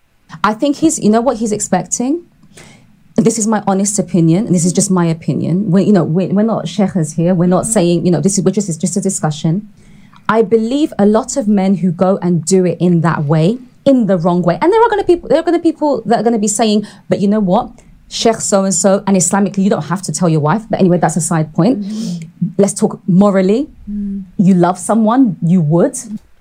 I think he's, you know what he's expecting? This is my honest opinion, and this is just my opinion. We, you know, we're, we're not sheikhs here. We're not saying, you know, this is, we're just, it's just a discussion. I believe a lot of men who go and do it in that way, in the wrong way, and there are going to people, there are going to people that are going to be saying, but you know what, sheikh so and so, and Islamically, you don't have to tell your wife. But anyway, that's a side point. Mm-hmm. Let's talk morally. Mm-hmm. You love someone, you would.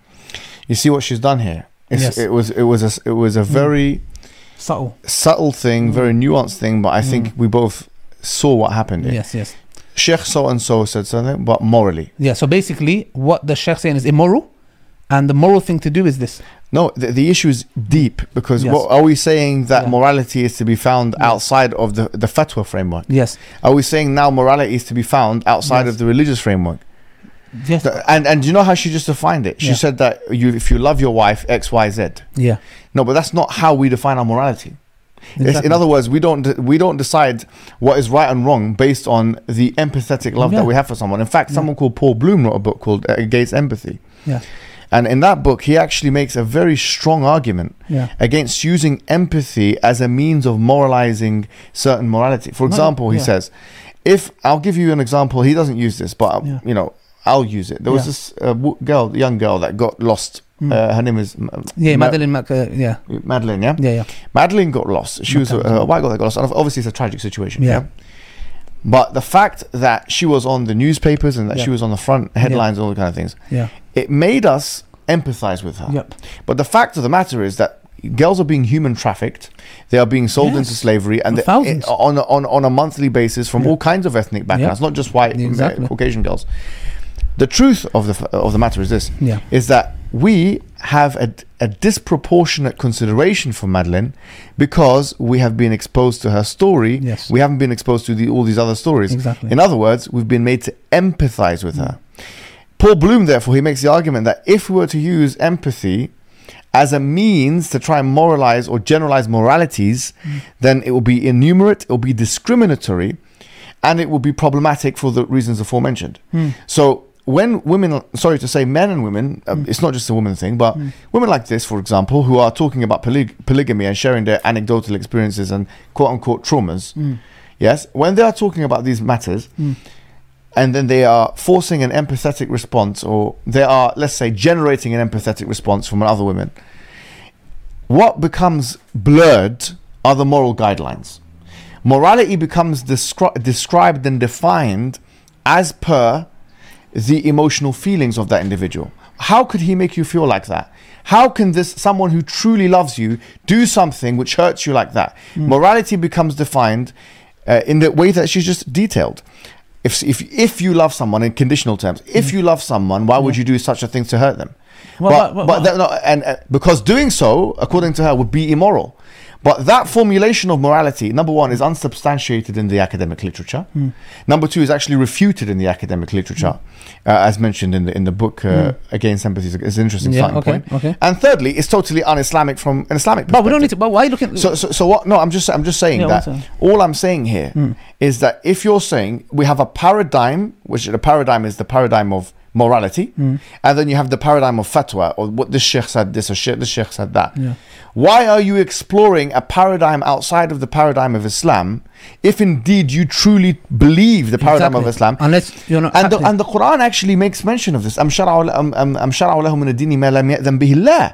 You see what she's done here? It's, Yes. It was it was a it was a very Subtle. subtle thing, very nuanced thing, but I think we both saw what happened here. Yes, yes. Sheikh so and so said something, but morally. Yeah, so basically what the sheikh saying is immoral, and the moral thing to do is this. No, the, the issue is deep, because Yes. what are we saying that Yeah. morality is to be found Yes. outside of the, the fatwa framework? Yes. Are we saying now morality is to be found outside Yes. of the religious framework? Yes. The- And and do you know how she just defined it? She Yeah. said that you if you love your wife, X, Y, Z. Yeah. No, but that's not how we define our morality. It's, Exactly. in other words, we don't de- we don't decide what is right and wrong based on the empathetic love Yeah. that we have for someone. In fact, someone called Paul Bloom wrote a book called uh, Against Empathy. Yeah. And in that book, he actually makes a very strong argument Yeah. against using empathy as a means of moralizing certain morality. For example, he yeah. says, if I'll give you an example, he doesn't use this, but uh, Yeah. you know, I'll use it. There was Yeah. this uh, w- girl, young girl that got lost. Mm. Uh, her name is M- Yeah, Ma- Madeline Mac, uh, yeah. Madeline, yeah? Yeah, yeah. Madeline got lost. She was a, Okay. a white girl that got lost. And obviously, it's a tragic situation. Yeah. Yeah. But the fact that she was on the newspapers and that Yeah. she was on the front headlines, all the kind of things, Yeah. it made us empathize with her. Yep. But the fact of the matter is that girls are being human trafficked. They are being sold Yes. into slavery, and For they- thousands. on, a- on, on a monthly basis from Yeah. all kinds of ethnic backgrounds, not just white, Yeah, exactly. uh, Caucasian girls. The truth of the f- of the matter is this: Yeah. is that we have a, a disproportionate consideration for Madeline because we have been exposed to her story. Yes. We haven't been exposed to the, all these other stories. Exactly. In other words, we've been made to empathize with her. Paul Bloom, therefore, he makes the argument that if we were to use empathy as a means to try and moralize or generalize moralities, Mm. then it will be innumerate, it will be discriminatory, and it will be problematic for the reasons aforementioned. Mm. So when women, sorry to say men and women, uh, Mm. it's not just a woman thing, but women like this, for example, who are talking about poly- polygamy and sharing their anecdotal experiences and quote-unquote traumas, Mm. yes, when they are talking about these matters, and then they are forcing an empathetic response, or they are, let's say, generating an empathetic response from other women, what becomes blurred are the moral guidelines. Morality becomes descri- described and defined as per the emotional feelings of that individual. How could he make you feel like that? How can this someone who truly loves you do something which hurts you like that? Morality becomes defined uh, in the way that she's just detailed. If if if you love someone, in conditional terms, if you love someone, why would you do such a thing to hurt them? Well, but but- but, but- that, no, and uh, because doing so, according to her, would be immoral. But that formulation of morality, number one, is unsubstantiated in the academic literature. Hmm. Number two, is actually refuted in the academic literature, uh, as mentioned in the in the book uh, Against Empathy. Is an interesting Hmm. Yeah, starting okay, point. okay. And thirdly, it's totally un-Islamic from an Islamic perspective. But we don't need to. But why are you looking? So, so, so what? No, I'm just, I'm just saying Yeah, that what's that? all I'm saying here is that if you're saying we have a paradigm, which the paradigm is the paradigm of morality, and then you have the paradigm of fatwa, or what this sheikh said this, or sheikh, this sheikh said that. Yeah. Why are you exploring a paradigm outside of the paradigm of Islam, if indeed you truly believe the paradigm of Exactly. Islam? Unless you're not And the, happy. and the Quran actually makes mention of this. أَمْ شَرَعُ أَمْ أَمْ أَمْ شَرَعُ لَهُ مِنَ الدِّينِ مَا لَمْ يَأْذَنْ بِهِ اللَّهُ.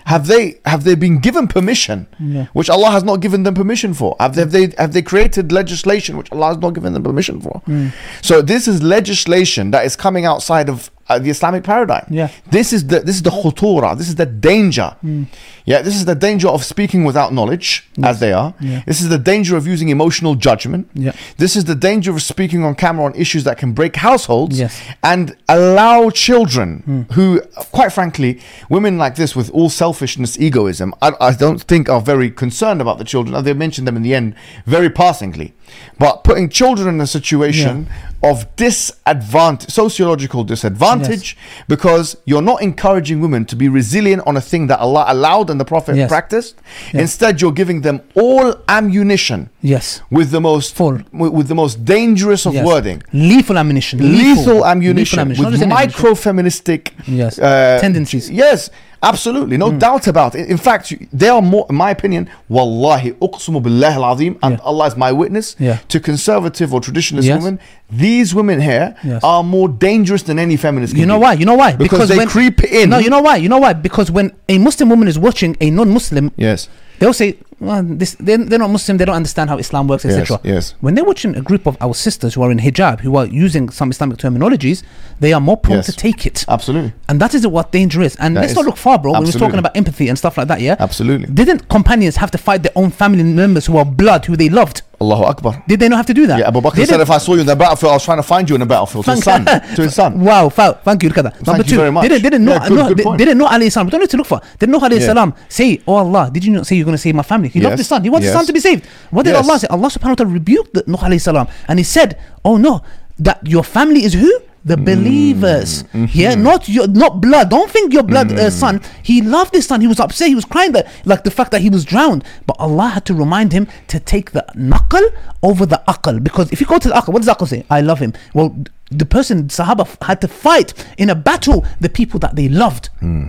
Have they have they been given permission, Yeah. which Allah has not given them permission for? Have they have they, have they created legislation which Allah has not given them permission for? Mm. So this is legislation that is coming outside of uh, the Islamic paradigm. Yeah. This is the this is the khutura. This is the danger. Mm. Yeah. This is the danger of speaking without knowledge, as they are. Yeah. This is the danger of using emotional judgment. Yeah. This is the danger of speaking on camera on issues that can break households. Yes. And allow children who, quite frankly, women like this with all selfishness, egoism, I, I don't think are very concerned about the children. They mentioned them in the end very passingly. But putting children in a situation of disadvantage, sociological disadvantage, because you're not encouraging women to be resilient on a thing that Allah allowed and the Prophet Yes. practiced. Yeah. Instead, you're giving them all ammunition Yes. with the most Full. with, with the most dangerous of Yes. wording. Lethal ammunition. Lethal, ammunition, Lethal ammunition. Not with just any ammunition. micro-feministic Yes. uh, Tendencies. Yes, absolutely, no doubt about it. In fact, you- they are more, in my opinion, wallahi, uqsumu billahi al-azim, and Yeah. Allah is my witness, Yeah. to conservative or traditionalist Yes. women, these women here Yes. are more dangerous than any feminist. You can know be. why? You know why? Because, they when, creep in. No, you know why? You know why? Because when a Muslim woman is watching a non-Muslim, Yes. they'll say, well, this, they're, they're not Muslim, they don't understand how Islam works, et Yes, cetera. yes. When they're watching a group of our sisters who are in hijab, who are using some Islamic terminologies, they are more prone Yes. to take it. Absolutely. And that is what danger is. And That let's is- not look far, bro. When we're absolutely. talking about empathy and stuff like that, yeah? Absolutely. Didn't companions have to fight their own family members who are blood, who they loved? Allahu Akbar. Did they not have to do that? Yeah, Abu Bakr They said, didn't- if I saw you in the battlefield, I was trying to find you in the battlefield. To his son. To his son. Wow, fa- thank you. Look at that. Number Thank you two, very much. didn't didn't Yeah, know, good- no, good di- point. didn't know alayhi salam. We don't need to look for. Didn't know alayhi Yeah. salam say, "Oh Allah, did you not say you're going to save my family?" He loved Yes. his son. He wants his Yes. son to be saved. What did Yes. Allah say? Allah subhanahu wa ta'ala rebuked the Nuh alayhi salam, and he said, "Oh no, that your family is who? The believers. Yeah, not your not blood. Don't think your blood uh, son. He loved his son. He was upset. He was crying that like the fact that he was drowned. But Allah had to remind him to take the naql over the aql, because if you go to the aql, what does aql say? I love him. Well, the person Sahaba f- had to fight in a battle the people that they loved.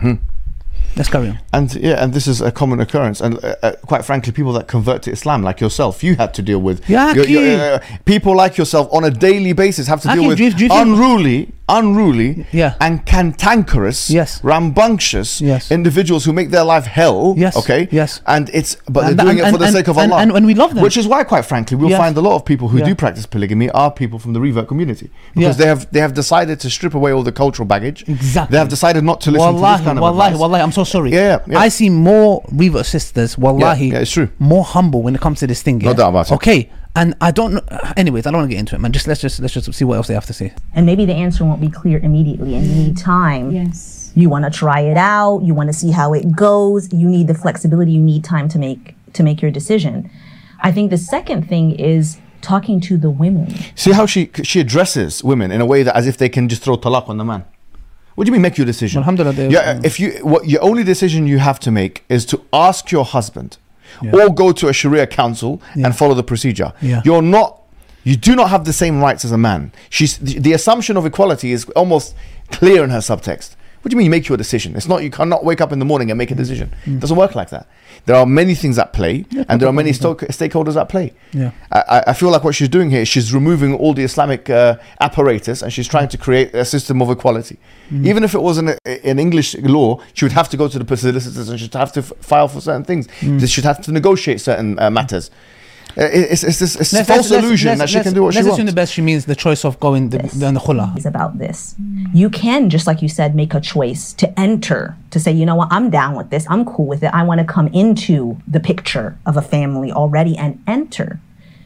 Let's carry on. And yeah, and this is a common occurrence. And uh, uh, quite frankly, people that convert to Islam, like yourself, you had to deal with. Yeah, your- your, Aki. uh, people like yourself on a daily basis have to Aki, deal with do you- do you think- unruly, unruly, Yeah. and cantankerous, Yes. rambunctious Yes. individuals who make their life hell. Yes, Okay. yes. And it's but And- they're doing and- it for the and- sake of and- Allah. and- and we love them. Which is why, quite frankly, we'll Yes. find a lot of people who Yeah. do practice polygamy are people from the revert community, because Yeah. they have they have decided to strip away all the cultural baggage. Exactly. They have decided not to listen to Wallahi, this kind of wallahi, advice. wallahi, I'm so sorry. Yeah, yeah, yeah. I see more revert sisters, wallahi, yeah, it's true. more humble when it comes to this thing. No yeah? doubt about it. Okay, and I don't know. Anyways, I don't want to get into it, man. Just let's just let's just see what else they have to say. And maybe the answer won't be clear immediately, and you need time. Yes. You want to try it out. You want to see how it goes. You need the flexibility. You need time to make to make your decision. I think the second thing is talking to the women. See how she she addresses women in a way that as if they can just throw talaq on the man. What do you mean make your decision? Well, alhamdulillah, they- yeah, if you what your only decision you have to make is to ask your husband, Yeah. or go to a Sharia council Yeah. and follow the procedure. Yeah. You're not. You do not have the same rights as a man. She's the, the assumption of equality is almost clear in her subtext. What do you mean you make your decision? It's not, you cannot wake up in the morning and make a decision. It doesn't work like that. There are many things at play, and there are many sto- stakeholders at play. Yeah. I, I- I feel like what she's doing here is she's removing all the Islamic uh, apparatus, and she's trying to create a system of equality. Even if it was an, an English law, she would have to go to the solicitors and she'd have to f- file for certain things. She'd have to negotiate certain uh, matters. Uh, it's, it's this it's Let's- false let's- illusion let's- that she let's- can do what she let's wants. assume the best she means the choice of going the, This. the, the khula. Is about this. You can, just like you said, make a choice to enter, to say, you know what, I'm down with this. I'm cool with it. I want to come into the picture of a family already and enter.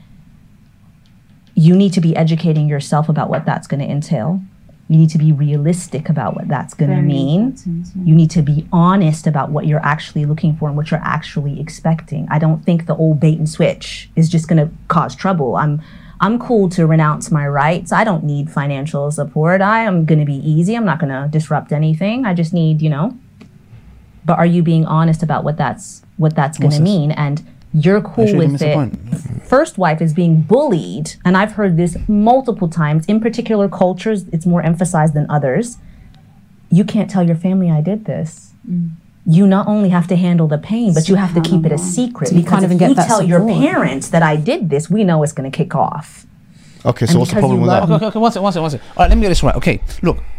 You need to be educating yourself about what that's going to entail. You need to be realistic about what that's going to Very mean. important, yeah. You need to be honest about what you're actually looking for and what you're actually expecting. I don't think the old bait and switch is just going to cause trouble. I'm I'm cool to renounce my rights. I don't need financial support. I am going to be easy. I'm not going to disrupt anything. I just need, you know. But are you being honest about what that's what that's going What's to this? mean? And you're cool Actually, you with missed the it. point. First wife is being bullied, and I've heard this multiple times. In particular cultures, it's more emphasized than others. You can't tell your family I did this. You not only have to handle the pain, but you have to keep it a secret. So you Because can't if even get you that tell your support. parents that I did this, we know it's going to kick off. Okay, so And what's the because problem you with love- that? Okay, okay, okay, one second, one second, one second. All right, let me get this right. Okay, look,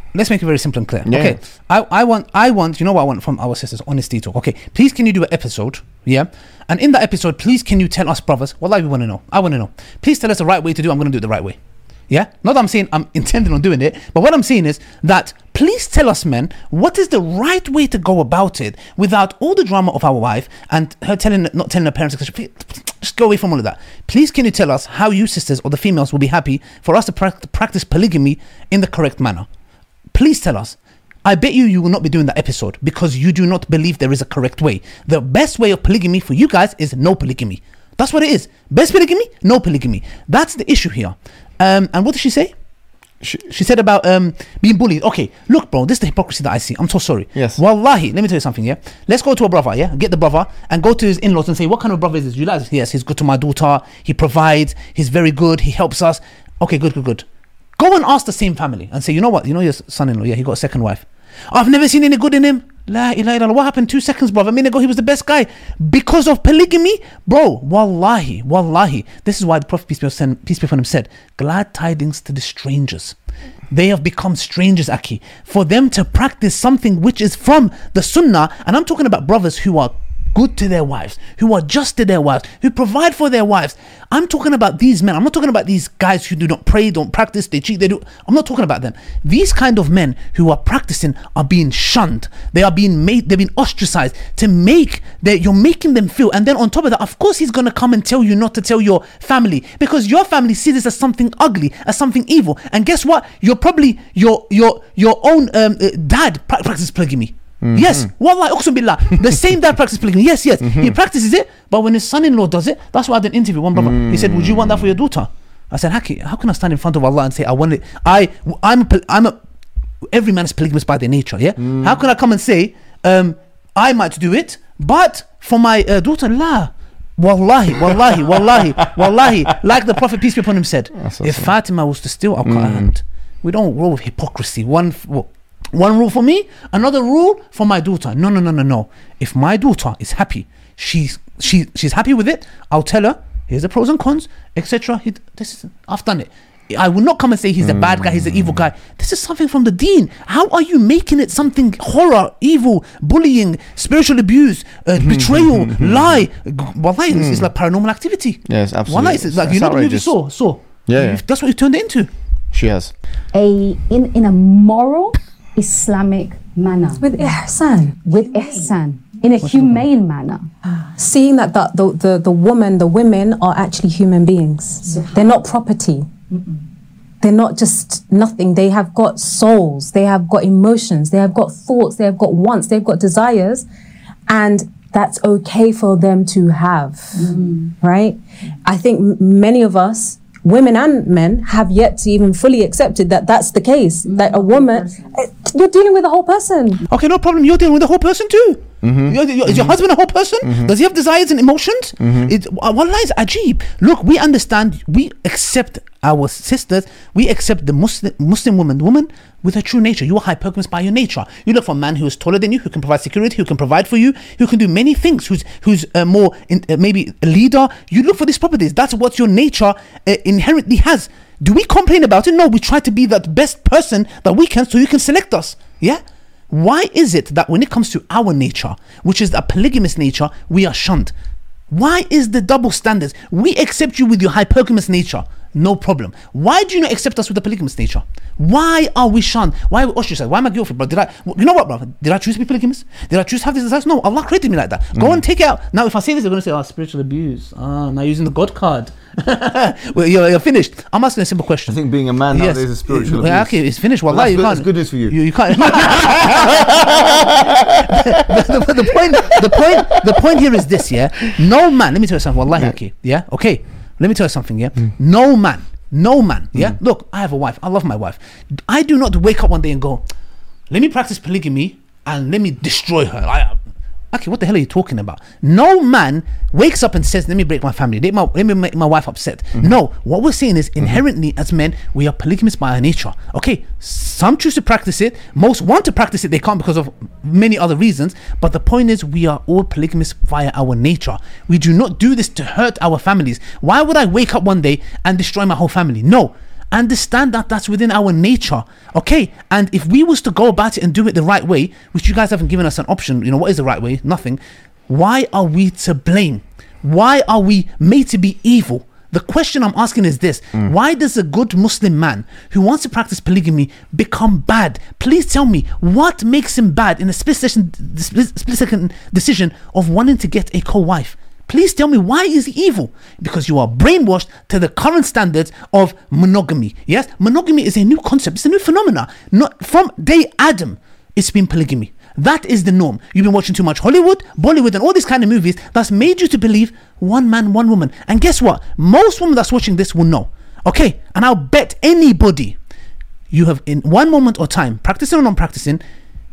let's make it very simple and clear. Yeah. Okay, I, I want, I want, you know what I want from our sisters, honesty talk. Okay, please can you do an episode, yeah? And in that episode, please can you tell us brothers, wallahi we want to know, I want to know. Please tell us the right way to do it, I'm going to do it the right way. Yeah? Not that I'm saying I'm intending on doing it, but what I'm saying is that please tell us men, what is the right way to go about it without all the drama of our wife and her telling, not telling her parents, et cetera. Just go away from all of that. Please can you tell us how you sisters or the females will be happy for us to pra- practice polygamy in the correct manner? Please tell us. I bet you you will not be doing that episode because you do not believe there is a correct way. The best way of polygamy for you guys is no polygamy. That's what it is. Best polygamy, no polygamy. That's the issue here. Um, and what did she say? She, she said about um, being bullied. Okay, look, bro, this is the hypocrisy that I see. I'm so sorry. Yes. Wallahi, let me tell you something, yeah? Let's go to a brother, yeah? Get the brother and go to his in-laws and say, what kind of brother is this? You like this? Yes, he's good to my daughter. He provides. He's very good. He helps us. Okay, good, good, good. Go and ask the same family and say, you know what? You know your son-in-law, yeah, he got a second wife. I've never seen any good in him. La ilaha illallah. What happened two seconds, brother? A minute ago, he was the best guy. Because of polygamy? Bro, wallahi, wallahi. This is why the Prophet, peace be upon him, said, glad tidings to the strangers. They have become strangers, Aki. For them to practice something which is from the sunnah, and I'm talking about brothers who are good to their wives, who are just to their wives, who provide for their wives. I'm talking about these men. I'm not talking about these guys who do not pray, don't practice, they cheat, they do. I'm not talking about them. These kind of men who are practicing are being shunned. They are being made, they've been ostracized to make that you're making them feel. And then on top of that, of course, he's going to come and tell you not to tell your family because your family sees this as something ugly, as something evil. And guess what? You're probably your your your own um, uh, dad pra- practices polygamy. Mm-hmm. Yes, wallahi, uqsum billah. The same dad practices polygamy. Yes, yes, mm-hmm. He practices it, but when his son-in-law does it, that's why I did an interview. One brother, mm-hmm. He said, "Would you want that for your daughter?" I said, "Haki, how can I stand in front of Allah and say I want it? I, I'm, a, I'm a. Every man is polygamous by their nature. Yeah. Mm. How can I come and say, um, I might do it, but for my uh, daughter, la." Wallahi, wallahi, wallahi, wallahi. Like the Prophet, peace be upon him, said, awesome. If Fatima was to steal, I'll cut mm. her hand. We don't roll with hypocrisy. One. Well, One rule for me, another rule for my daughter. No, no, no, no, no. If my daughter is happy, she's she she's happy with it, I'll tell her, here's the pros and cons, et cetera. This is, I've done it. I will not come and say he's a bad guy, he's an evil guy. This is something from the deen. How are you making it something horror, evil, bullying, spiritual abuse, uh, betrayal, lie? Wallahi, it's, it's like paranormal activity. Yes, absolutely. Wallahi, it's like, you know the movie Saw? Saw. Yeah, yeah. That's what you turned it into. She has. A in in a moral Islamic manner. With ihsan. With ihsan. In a humane manner. Seeing that the, the, the, the woman, the women are actually human beings. They're not property. Mm-mm. They're not just nothing. They have got souls. They have got emotions. They have got thoughts. They have got wants. They've got desires. And that's okay for them to have. Mm. Right? I think many of us, women and men, have yet to even fully accepted that that's the case. Mm-hmm. That a woman, you're dealing with a whole person. Okay, no problem. You're dealing with a whole person too. Mm-hmm. You're, you're, is your husband a whole person? Mm-hmm. Does he have desires and emotions? Mm-hmm. It, Wallah is ajib. Look, we understand, we accept our sisters, we accept the Muslim Muslim woman, woman with her true nature. You are hypergamous by your nature. You look for a man who is taller than you, who can provide security, who can provide for you, who can do many things, who's who's uh, more in, uh, maybe a leader. You look for these properties. That's what your nature uh, inherently has. Do we complain about it? No, we try to be that best person that we can so you can select us. Yeah? Why is it that when it comes to our nature, which is a polygamous nature, we are shunned? Why is the double standards? We accept you with your hypergamous nature, no problem. Why do you not accept us with the polygamous nature? Why are we shunned? Why are we ostracized? Why am I guilty, bro? Did I, you know what, bro? Did I choose to be polygamous? Did I choose to have this desires? No, Allah created me like that. Go mm. and take it out. Now, if I say this, they're going to say, oh, spiritual abuse. Ah, now using the God card. Well, you're, you're finished. I'm asking a simple question. I think being a man yes. nowadays is spiritual well, abuse. Okay, it's finished. Well, that's, you good, can't, that's good news for you. You, you can't. the, the, the point, the point, the point here is this. Yeah, no man. Let me tell you something. Wallahi, yeah. Okay. Yeah. Okay. Let me tell you something. Yeah. Mm. No man. No man. Yeah. Mm. Look, I have a wife. I love my wife. I do not wake up one day and go, let me practice polygamy and let me destroy her. I, Okay, what the hell are you talking about? No man wakes up and says, let me break my family, let, my, let me make my wife upset. Mm-hmm. No, what we're saying is inherently mm-hmm. as men, we are polygamous by our nature. Okay, some choose to practice it. Most want to practice it, they can't because of many other reasons. But the point is, we are all polygamous via our nature. We do not do this to hurt our families. Why would I wake up one day and destroy my whole family? No. Understand that that's within our nature. Okay, and if we was to go about it and do it the right way, which you guys haven't given us an option, you know, what is the right way? Nothing. Why are we to blame? Why are we made to be evil? The question I'm asking is this: mm. why does a good Muslim man who wants to practice polygamy become bad? Please tell me what makes him bad in a split second, split second decision of wanting to get a co-wife. Please tell me, why is he evil? Because you are brainwashed to the current standards of monogamy. Yes, monogamy is a new concept. It's a new phenomena. Not from day Adam, it's been polygamy. That is the norm. You've been watching too much Hollywood, Bollywood, and all these kind of movies that's made you to believe one man, one woman. And guess what? Most women that's watching this will know. Okay, and I'll bet anybody you have in one moment or time, practicing or non-practicing,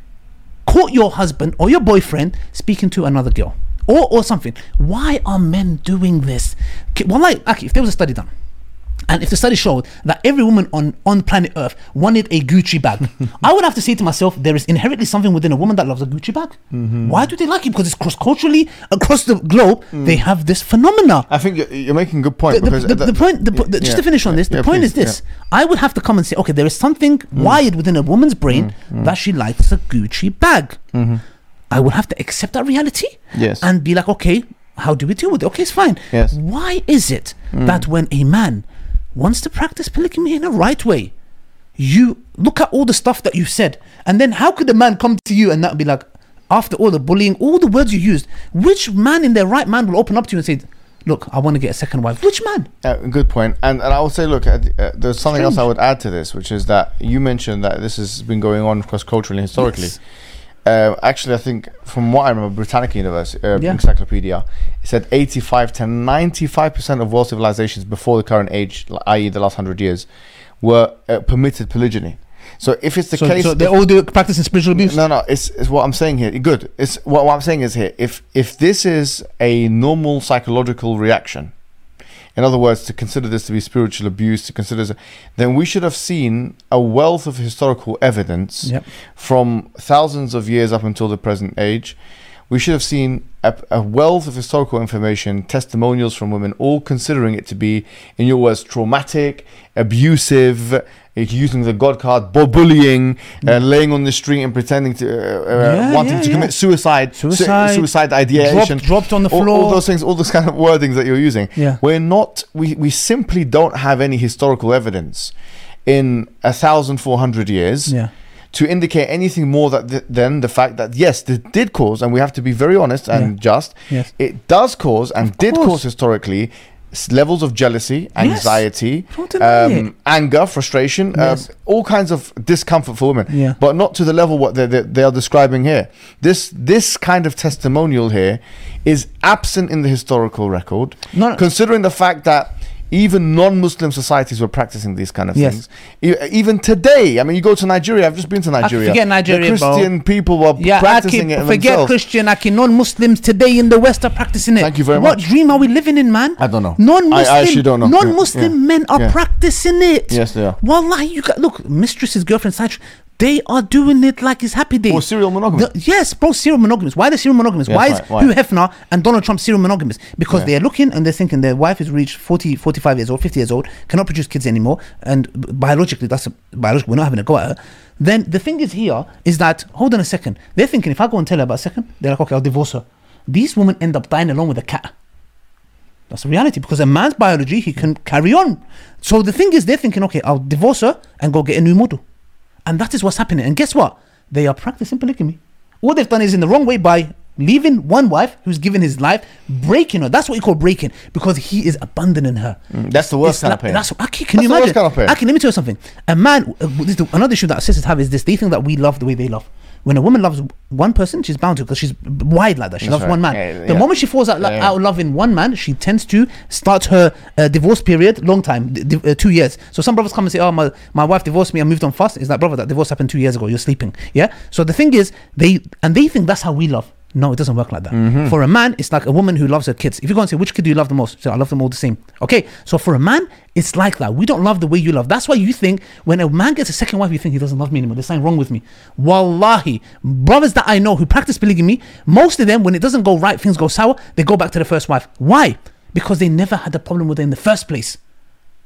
caught your husband or your boyfriend speaking to another girl or, or something. Why are men doing this? Well, like, okay, if there was a study done, and if the study showed that every woman on, on planet Earth wanted a Gucci bag, I would have to say to myself, there is inherently something within a woman that loves a Gucci bag. Mm-hmm. Why do they like it? Because it's cross-culturally, across the globe, mm. they have this phenomena. I think you're, you're making a good point. The, because the, the, the point, the, the, just yeah, to finish on this, the yeah, point please, is this. Yeah. I would have to come and say, okay, there is something mm. wired within a woman's brain mm. that she likes a Gucci bag. Mm-hmm. I would have to accept that reality yes. and be like, okay, how do we deal with it? Okay, it's fine. Yes. Why is it mm. that when a man wants to practice polygamy in a right way, you look at all the stuff that you said, and then how could a man come to you and not be like, after all the bullying, all the words you used, which man in their right mind will open up to you and say, look, I want to get a second wife? Which man? Uh, good point. And and I would say, look, uh, uh, there's something Strange. else I would add to this, which is that you mentioned that this has been going on cross-culturally and historically. Yes. Uh, actually, I think from what I remember, Britannica University uh, yeah. Encyclopedia, it said eighty-five to ninety-five percent of world civilizations before the current age, that is the last hundred years, were uh, permitted polygyny. So if it's the so, case, so they all do practicing spiritual abuse. No, no, it's, it's what I'm saying here. Good. It's what, what I'm saying is here. If if this is a normal psychological reaction, in other words, to consider this to be spiritual abuse, to consider this, then we should have seen a wealth of historical evidence yep. from thousands of years up until the present age. We should have seen a, a wealth of historical information, testimonials from women, all considering it to be, in your words, traumatic, abusive, using the God card, bullying, mm. uh, laying on the street and pretending to, uh, yeah, uh, wanting yeah, to yeah. commit suicide, suicide, su- suicide ideation, dropped, dropped on the floor, all, all those things, all those kind of wordings that you're using. Yeah. We're not, we, we simply don't have any historical evidence in a thousand four hundred years. Yeah. to indicate anything more that th- than the fact that yes, it did cause, and we have to be very honest and yeah. just, yes. it does cause and of did course. cause historically s- levels of jealousy, anxiety, yes. um, anger, frustration, yes. uh, all kinds of discomfort for women, yeah. but not to the level what they, they, they are describing here. This this kind of testimonial here is absent in the historical record, no, no. considering the fact that even non-Muslim societies were practicing these kind of yes. things. E- even today, I mean, you go to Nigeria. I've just been to Nigeria. Forget Nigeria, the Christian bro. people were yeah, practicing Aki, it forget themselves. Christian, Aki. Non-Muslims today in the West are practicing it. Thank you very what much. What dream are we living in, man? I don't know. Non-Muslim, I, I actually don't know. non-Muslim yeah. men are yeah. practicing it. Yes, they are. Wallahi, you got look, mistresses, girlfriends, side. They are doing it like it's happy days. Or serial monogamy. The, yes, bro, serial monogamous. Why are they serial monogamous? Yes, why right, is why? Hugh Hefner and Donald Trump serial monogamous? Because Yeah. they're looking and they're thinking their wife has reached forty, forty-five years old, fifty years old, cannot produce kids anymore, and b- biologically, that's a, biologically, we're not having a go at her. Then the thing is here is that, hold on a second, they're thinking if I go and tell her about a second, they're like, okay, I'll divorce her. These women end up dying along with a cat. That's the reality, because a man's biology, he can carry on. So the thing is, they're thinking, okay, I'll divorce her and go get a new model. And that is what's happening. And guess what? They are practicing polygamy. What they've done is in the wrong way by leaving one wife who's given his life, breaking her. That's what you call breaking, because he is abandoning her. Mm, that's the worst It's kind like, of pain. That's, Aki, can That's you the imagine? worst kind of pain. Aki, let me tell you something. A man, uh, this is the, another issue that sisters have is this. They think that we love the way they love. When a woman loves one person, she's bound to, because she's wide like that. She That's loves right. one man. Yeah, the yeah. moment she falls out, Yeah, yeah. out of love in one man, she tends to start her uh, divorce period, long time, d- d- uh, two years. So some brothers come and say, oh, my, my wife divorced me, I moved on fast. It's like, brother, that divorce happened two years ago, you're sleeping. Yeah? So the thing is, they and they think that's how we love. No, it doesn't work like that. Mm-hmm. For a man, it's like a woman who loves her kids. If you go and say, which kid do you love the most? Say, I love them all the same. Okay, so for a man, it's like that. We don't love the way you love. That's why you think when a man gets a second wife, you think he doesn't love me anymore. There's something wrong with me. Wallahi, brothers that I know who practice polygamy, most of them, when it doesn't go right, things go sour, they go back to the first wife. Why? Because they never had a problem with her in the first place.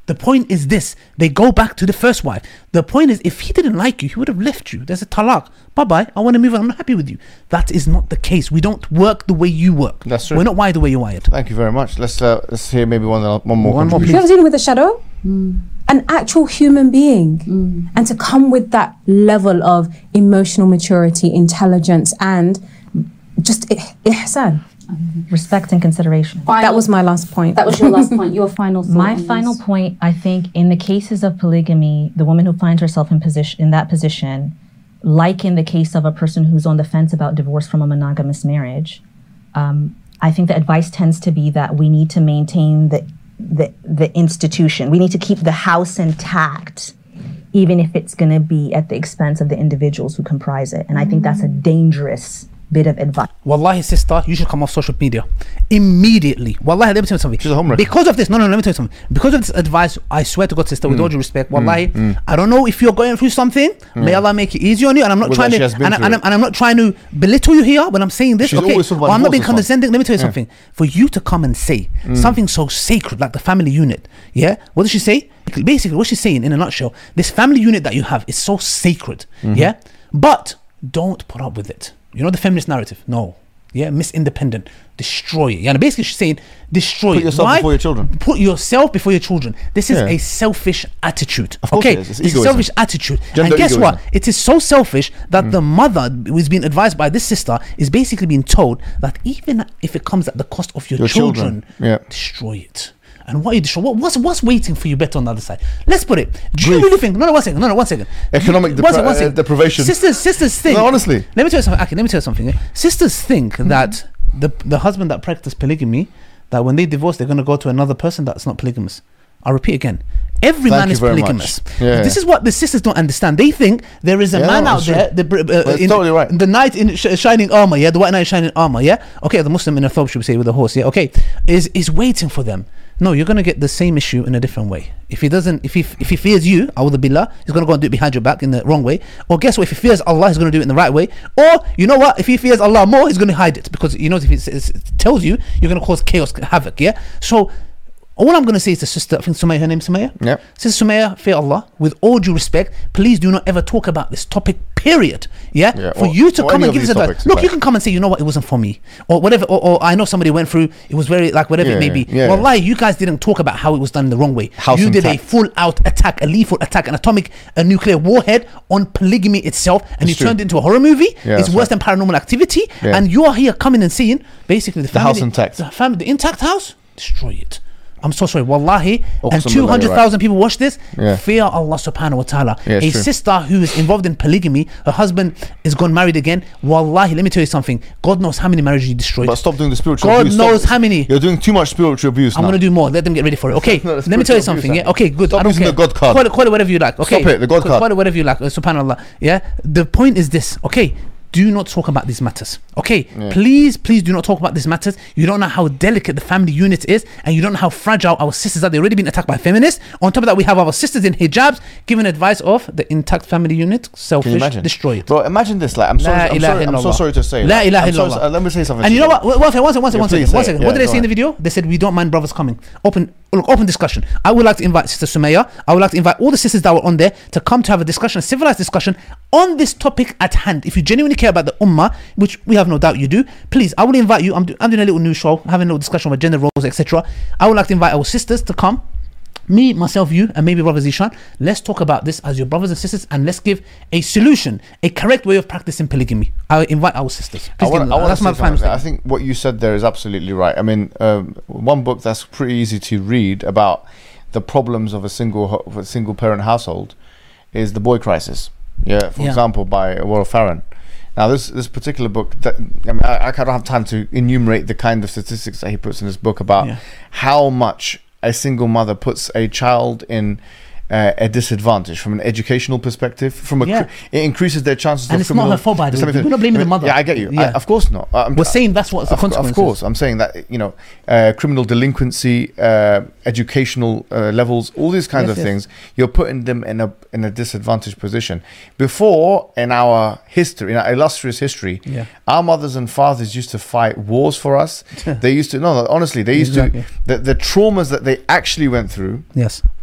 The point is this: they go back to the first wife. The point is, if he didn't like you, he would have left you. There's a talaq. Bye bye. I want to move on. I'm not happy with you. That is not the case. We don't work the way you work. That's true. We're not wired the way you're wired. Thank you very much. Let's uh, let's hear maybe one one more. One more, contribution. You ever dealing with a shadow? Mm. An actual human being. Mm. And to come with that level of emotional maturity, intelligence, and just ih- ihsan. Respect and consideration. Final, that was my last point. That was your last point. Your final thought. My final this. point, I think, in the cases of polygamy, the woman who finds herself in position in that position, like in the case of a person who's on the fence about divorce from a monogamous marriage, um, I think the advice tends to be that we need to maintain the, the the institution. We need to keep the house intact, even if it's going to be at the expense of the individuals who comprise it. And I think that's a dangerous bit of advice. Wallahi, sister, you should come off social media immediately. Wallahi, let me tell you something. She's a homewrecker. Because of this, no, no, let me tell you something. Because of this advice, I swear to God, sister, with Mm. all due respect, Wallahi, Mm. I don't know if you're going through something. Mm. May Allah make it easy on you. And I'm not Well, trying that to, she has been and, I- through and, it. I'm, and I'm not trying to belittle you here, but I'm saying this. She's okay, always talking well, about I'm not being divorce as well. condescending. Let me tell you Yeah. something. For you to come and say Mm. something so sacred like the family unit, yeah. What does she say? Basically, what she's saying in a nutshell, this family unit that you have is so sacred, Mhm. yeah. But don't put up with it. You know the feminist narrative? No. Yeah, Miss Independent, destroy it. Yeah, and basically she's saying destroy Put it. yourself Why? before your children. Put yourself before your children. This is Yeah. a selfish attitude. Of course okay, it is. It's it's a egoism. selfish attitude. Gender and guess egoism. what? It is so selfish that Mm. the mother who is being advised by this sister is basically being told that even if it comes at the cost of your, Your children, children. Yeah. destroy it. And what you destroy, what, what's what's waiting for you better on the other side? Let's put it. Do you Grief. really think? No, no, one second. No, no, one second. Economic Do you- one depra- second, one uh, second. deprivation. Sisters, sisters think. No, honestly. Let me tell you something. Okay, let me tell you something. eh? Sisters think that the the husband that practices polygamy, that when they divorce, they're going to go to another person that's not polygamous. I'll repeat again. Every Thank man you is very polygamous. much. Yeah. This is what the sisters don't understand. They think there is a Yeah, man no, out it's there, true. the, br- uh, That's in totally right. the knight in sh- shining armor, yeah, the white knight in shining armor, yeah. Okay, the Muslim in a thobe, should we say, with a horse, yeah. Okay, is is waiting for them. No, you're gonna get the same issue in a different way. If he doesn't, if he if he fears you, A'udhu billah, he's gonna go and do it behind your back in the wrong way. Or guess what? If he fears Allah, he's gonna do it in the right way. Or you know what? If he fears Allah more, he's gonna hide it because you know if he s- s- tells you, you're gonna cause chaos, havoc. Yeah. So all I'm going to say is to sister, I think Sumaya, her name is Sumaya? Yeah. Sister Sumaya, fear Allah, with all due respect, please do not ever talk about this topic, period. Yeah? Yeah, For or- you to or come any and of give us these advice. topics, Look, in you fact. can come and say, you know what, it wasn't for me. Or whatever, or, or I know somebody went through, it was very, like, whatever Yeah, it may be. yeah. Wallahi, you guys didn't talk about how it was done the wrong way. House you did a intact. full out attack, a lethal attack, an atomic, a nuclear warhead on polygamy itself, and It's you true. turned it into a horror movie. Yeah, it's that's worse right. than paranormal activity. Yeah. And you are here coming and saying, basically, the, The family, house intact. The, family, the intact house, destroy it. I'm so sorry, wallahi, and Uqsam two hundred thousand billah, people watch this. Yeah. Fear Allah subhanahu wa ta'ala. Yeah, it's a true. sister who is involved in polygamy, her husband is gone married again. Wallahi, let me tell you something. God knows how many marriages you destroyed. But stop doing the spiritual God abuse. knows Stop- how many. You're doing too much spiritual abuse I'm now. gonna do more. Let them get ready for it. Okay. No, Let me tell you spiritual something. abuse, Yeah. Okay. Good. Stop I don't using care. the God card. Call it, call it whatever you like. Okay. Stop it, the God Call- card. Call it whatever you like. Uh, Subhanallah. Yeah. The point is this. Okay. Do not talk about these matters. Okay. Yeah. Please, please do not talk about these matters. You don't know how delicate the family unit is, and you don't know how fragile our sisters are. They've already been attacked by feminists. On top of that, we have our sisters in hijabs giving advice of the intact family unit. Can you Selfish. imagine? Destroy it. Bro, imagine this. Like, I'm sorry. La I'm, ilaha sorry I'm so illallah. sorry to say. La like, ilaha I'm so- illallah. uh, let me say something. And to you know what? One second, one second, one second, Yeah, one please second. One say it. second. Yeah, What did they go say in the ahead. video? They said we don't mind brothers coming. Open, look, open discussion. I would like to invite Sister Sumaya. I would like to invite all the sisters that were on there to come to have a discussion, a civilized discussion on this topic at hand. If you genuinely care about the ummah, which we have no doubt you do, please, I will invite you. I'm, do, I'm doing a little news show, having a little discussion about gender roles, et cetera. I would like to invite our sisters to come. Me, myself, you, and maybe Brother Zishan. Let's talk about this as your brothers and sisters, and let's give a solution, a correct way of practicing polygamy. I invite our sisters. I Please wanna- give I them- wanna that's my say final something. I statement. think what you said there is absolutely right. I mean, um, one book that's pretty easy to read about the problems of a single ho- of a single parent household is The Boy Crisis. Yeah, for Yeah. example, by Warren Farron. Now, this this particular book, that, I mean, I, I don't have time to enumerate the kind of statistics that he puts in this book about Yeah. how much a single mother puts a child in uh, a disadvantage from an educational perspective. From a, Yeah. cr- it increases their chances And of it's not criminal- her fault, by the way. something- We're not blaming the mother. Yeah, I get you. I- Yeah. of course not. I'm, We're saying that's what's the of, cou- consequences. Of course, I'm saying that, you know, uh, criminal delinquency, uh, educational uh, levels, all these kinds Yes, of yes. things, you're putting them in a in a disadvantaged position. Before, in our history, in our illustrious history, Yeah. our mothers and fathers used to fight wars for us. They used to, no, no honestly, they used Exactly. to, the, the traumas that they actually went through, Yes.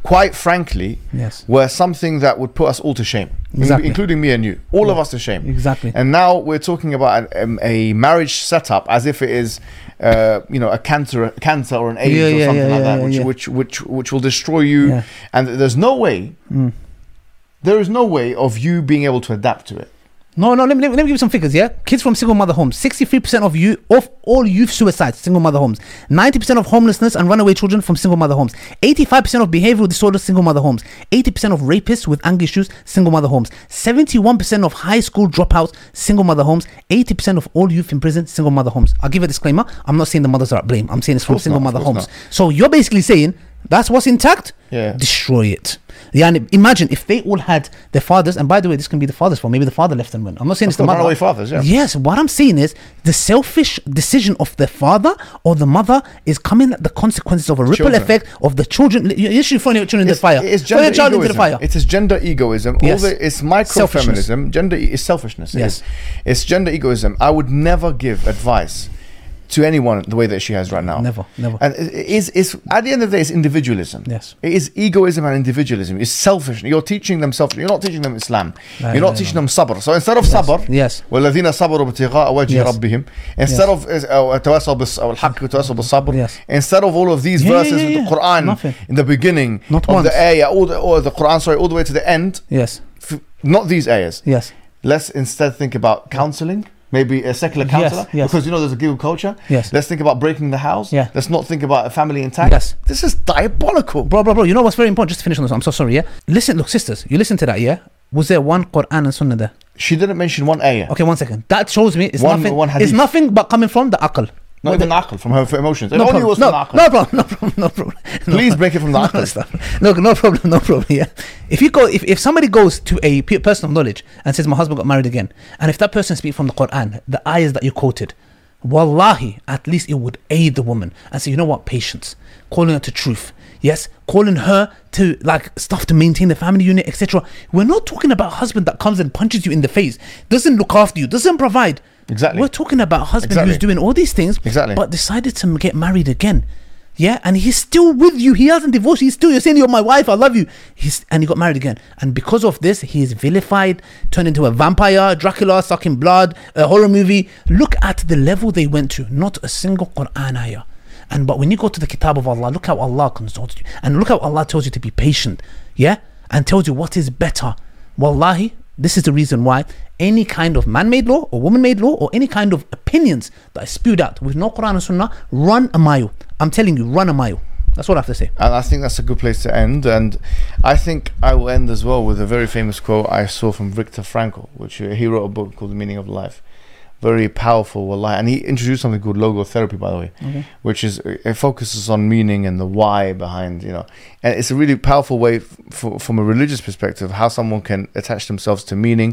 quite frankly, Yes. were something that would put us all to shame, Exactly. including me and you, all of us to shame. Exactly. And now we're talking about an, um, a marriage setup as if it is, uh, you know, a cancer, cancer or an AIDS Yeah, or yeah, something yeah, like yeah, that, which, yeah. which, which, which will destroy you. Yeah. And there's no way, Mm. there is no way of you being able to adapt to it. No, no, let me, let me let me give you some figures, yeah? Kids from single mother homes. sixty-three percent of you of all youth suicides, single mother homes. ninety percent of homelessness and runaway children from single mother homes. eighty-five percent of behavioral disorders, single mother homes. eighty percent of rapists with anger issues, single mother homes. seventy-one percent of high school dropouts, single mother homes. eighty percent of all youth in prison, single mother homes. I'll give a disclaimer. I'm not saying the mothers are at blame. I'm saying it's from course single not, of mother course homes. not. So you're basically saying that's what's intact? Yeah. Destroy it. Yeah, and imagine if they all had their fathers, and by the way, this can be the father's fault. Maybe the father left and went. I'm not saying it's the course, mother. runaway fathers, yeah. Yes, what I'm saying is the selfish decision of the father or the mother is coming at the consequences of a ripple Children. effect of the children. You're literally throwing your children in the fire. It's Throw gender your child egoism. into the fire. It is gender egoism. Yes. All the, it's micro-feminism. Gender e- is selfishness. It Yes. is. It's gender egoism. I would never give advice to anyone the way that she has right now. Never, never. And it is, it's, at the end of the day, it's individualism. Yes. It is egoism and individualism. It's selfish. You're teaching them self. You're not teaching them Islam. La You're not ilaha teaching them sabr. So instead of sabr, Yes. والذين صبروا ابتغاء وجه Yes. ربهم, instead of uh, تواصوا بالص- أو الحق وتواصوا بالصبر, Yes. instead of all of these Yeah, verses yeah, in yeah. the Quran, Nothing. in the beginning Not of once. the ayah, all the, or the Quran, sorry, all the way to the end, Yes, f- not these ayahs. yes, Let's instead think about counseling, maybe a secular Yes, counselor, yes. because you know there's a guild culture. Yes. Let's think about breaking the house. Yeah. Let's not think about a family intact. Yes. This is diabolical. bro, bro, bro. You know what's very important? Just to finish on this, I'm so sorry. Yeah, listen, look, sisters, you listen to that. Yeah, was there one Quran and Sunnah there? She didn't mention one ayah. Okay, one second. That shows me it's One- nothing. one it's hadith. nothing but coming from the aql. Not even aql, from her emotions. It No only problem. was No, from aql. no problem. No problem. No problem. No Please problem. break it from the No, aql. stop. No, no problem. No problem. Yeah. If you go, if, if somebody goes to a pe- person of knowledge and says, "My husband got married again," and if that person speaks from the Quran, the ayahs that you quoted, wallahi, at least it would aid the woman and say, "You know what? Patience, calling her to truth." Yes, calling her to like stuff to maintain the family unit, et cetera. We're not talking about a husband that comes and punches you in the face, doesn't look after you, doesn't provide. Exactly. We're talking about a husband Exactly. who's doing all these things, Exactly. but decided to get married again. Yeah, and he's still with you. He hasn't divorced. He's still, you're saying you're my wife, I love you. He's and he got married again. And because of this, he is vilified, turned into a vampire, Dracula, sucking blood, a horror movie. Look at the level they went to. Not a single Quran ayah. And but when you go to the Kitab of Allah, look how Allah consults you. And look how Allah tells you to be patient. Yeah? And tells you what is better. Wallahi, this is the reason why any kind of man-made law or woman-made law or any kind of opinions that is spewed out with no Quran and Sunnah, run a mile. I'm telling you, run a mile. That's what I have to say. And I think that's a good place to end. And I think I will end as well with a very famous quote I saw from Viktor Frankl, which uh, he wrote a book called The Meaning of Life. Very powerful, wallahi. And he introduced something called logotherapy, by the way, Okay. which is, it focuses on meaning and the why behind, you know. And it's a really powerful way f- for, from a religious perspective, how someone can attach themselves to meaning.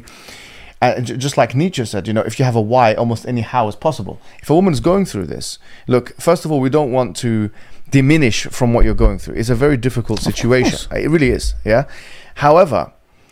And j- just like Nietzsche said, you know, if you have a why, almost any how is possible. If a woman's going through this, look, first of all, we don't want to diminish from what you're going through. It's a very difficult situation. It really is, yeah? However,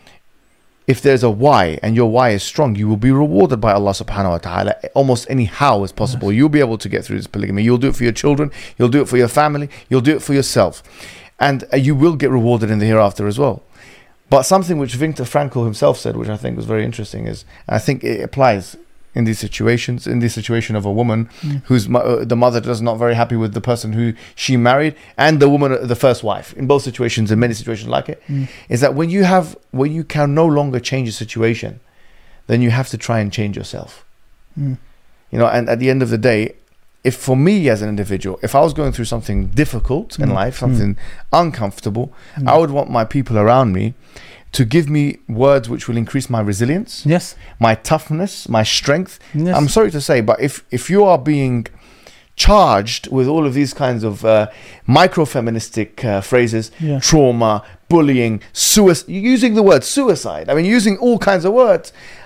if there's a why and your why is strong, you will be rewarded by Allah subhanahu wa ta'ala. Almost any how is possible. You'll be able to get through this polygamy. You'll do it for your children. You'll do it for your family. You'll do it for yourself. And uh, you will get rewarded in the hereafter as well. But something which Viktor Frankl himself said, which I think was very interesting, is I think it applies in these situations, in this situation of a woman Mm. who's mo- uh, the mother is not very happy with the person who she married, and the woman, uh, the first wife, in both situations, in many situations like it, Mm. is that when you have, when you can no longer change a situation, then you have to try and change yourself. Mm. You know, and at the end of the day, if for me as an individual, if I was going through something difficult in Mm. life, something uncomfortable, Mm. I would want my people around me to give me words which will increase my resilience, Yes. my toughness, my strength. Yes. I'm sorry to say, but if if you are being charged with all of these kinds of uh, micro-feministic uh, phrases, Yeah. trauma, bullying, suicide, using the word suicide, I mean, using all kinds of words,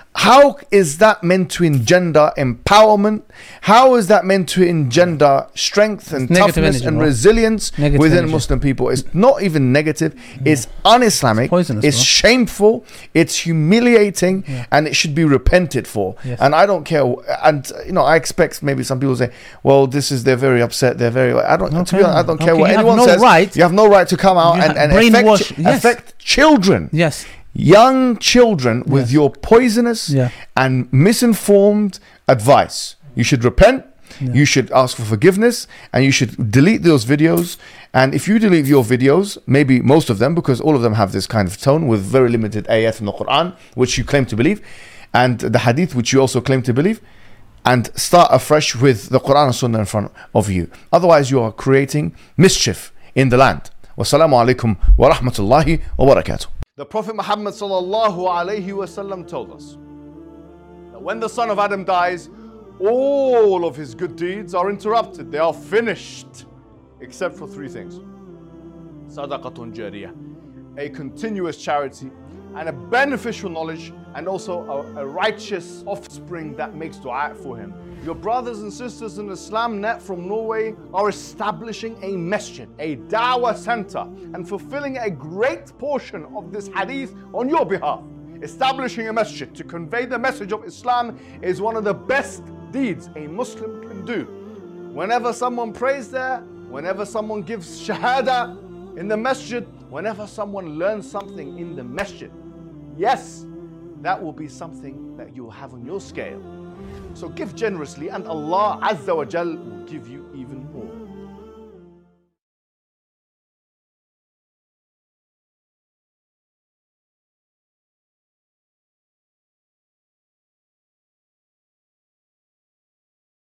How is that meant to engender empowerment? How is that meant to engender strength and It's negative toughness energy, and bro. resilience Negative within energy. Muslim people? It's not even negative. It's un-Islamic. It's poisonous, It's bro. shameful. It's humiliating, Yeah. and it should be repented for. Yes. And I don't care. And you know, I expect maybe some people say, "Well, this is they're very upset. They're very." I don't. To be Okay. honest, I don't care Okay, what you have anyone no says. right- You have no right to come out You and, ha- and brainwash- affect, yes. affect children. Yes. Young children with Yes. your poisonous Yeah. and misinformed advice. You should repent, you should ask for forgiveness, and you should delete those videos. And if you delete your videos, maybe most of them, because all of them have this kind of tone with very limited ayat from the Quran, which you claim to believe, and the hadith, which you also claim to believe, and start afresh with the Quran and Sunnah in front of you. Otherwise, you are creating mischief in the land. Wassalamu alaikum wa rahmatullahi wa barakatuh. The Prophet Muhammad sallallahu alayhi wasallam told us that when the son of Adam dies, all of his good deeds are interrupted. They are finished, except for three things. Sadaqatun jariyah, a continuous charity, and a beneficial knowledge, and also a, a righteous offspring that makes dua for him. Your brothers and sisters in Islam Net from Norway are establishing a masjid, a dawah center, and fulfilling a great portion of this hadith on your behalf. Establishing a masjid to convey the message of Islam is one of the best deeds a Muslim can do. Whenever someone prays there, whenever someone gives shahada in the masjid, whenever someone learns something in the masjid, yes, that will be something that you will have on your scale. So give generously, and Allah Azza wa Jal will give you even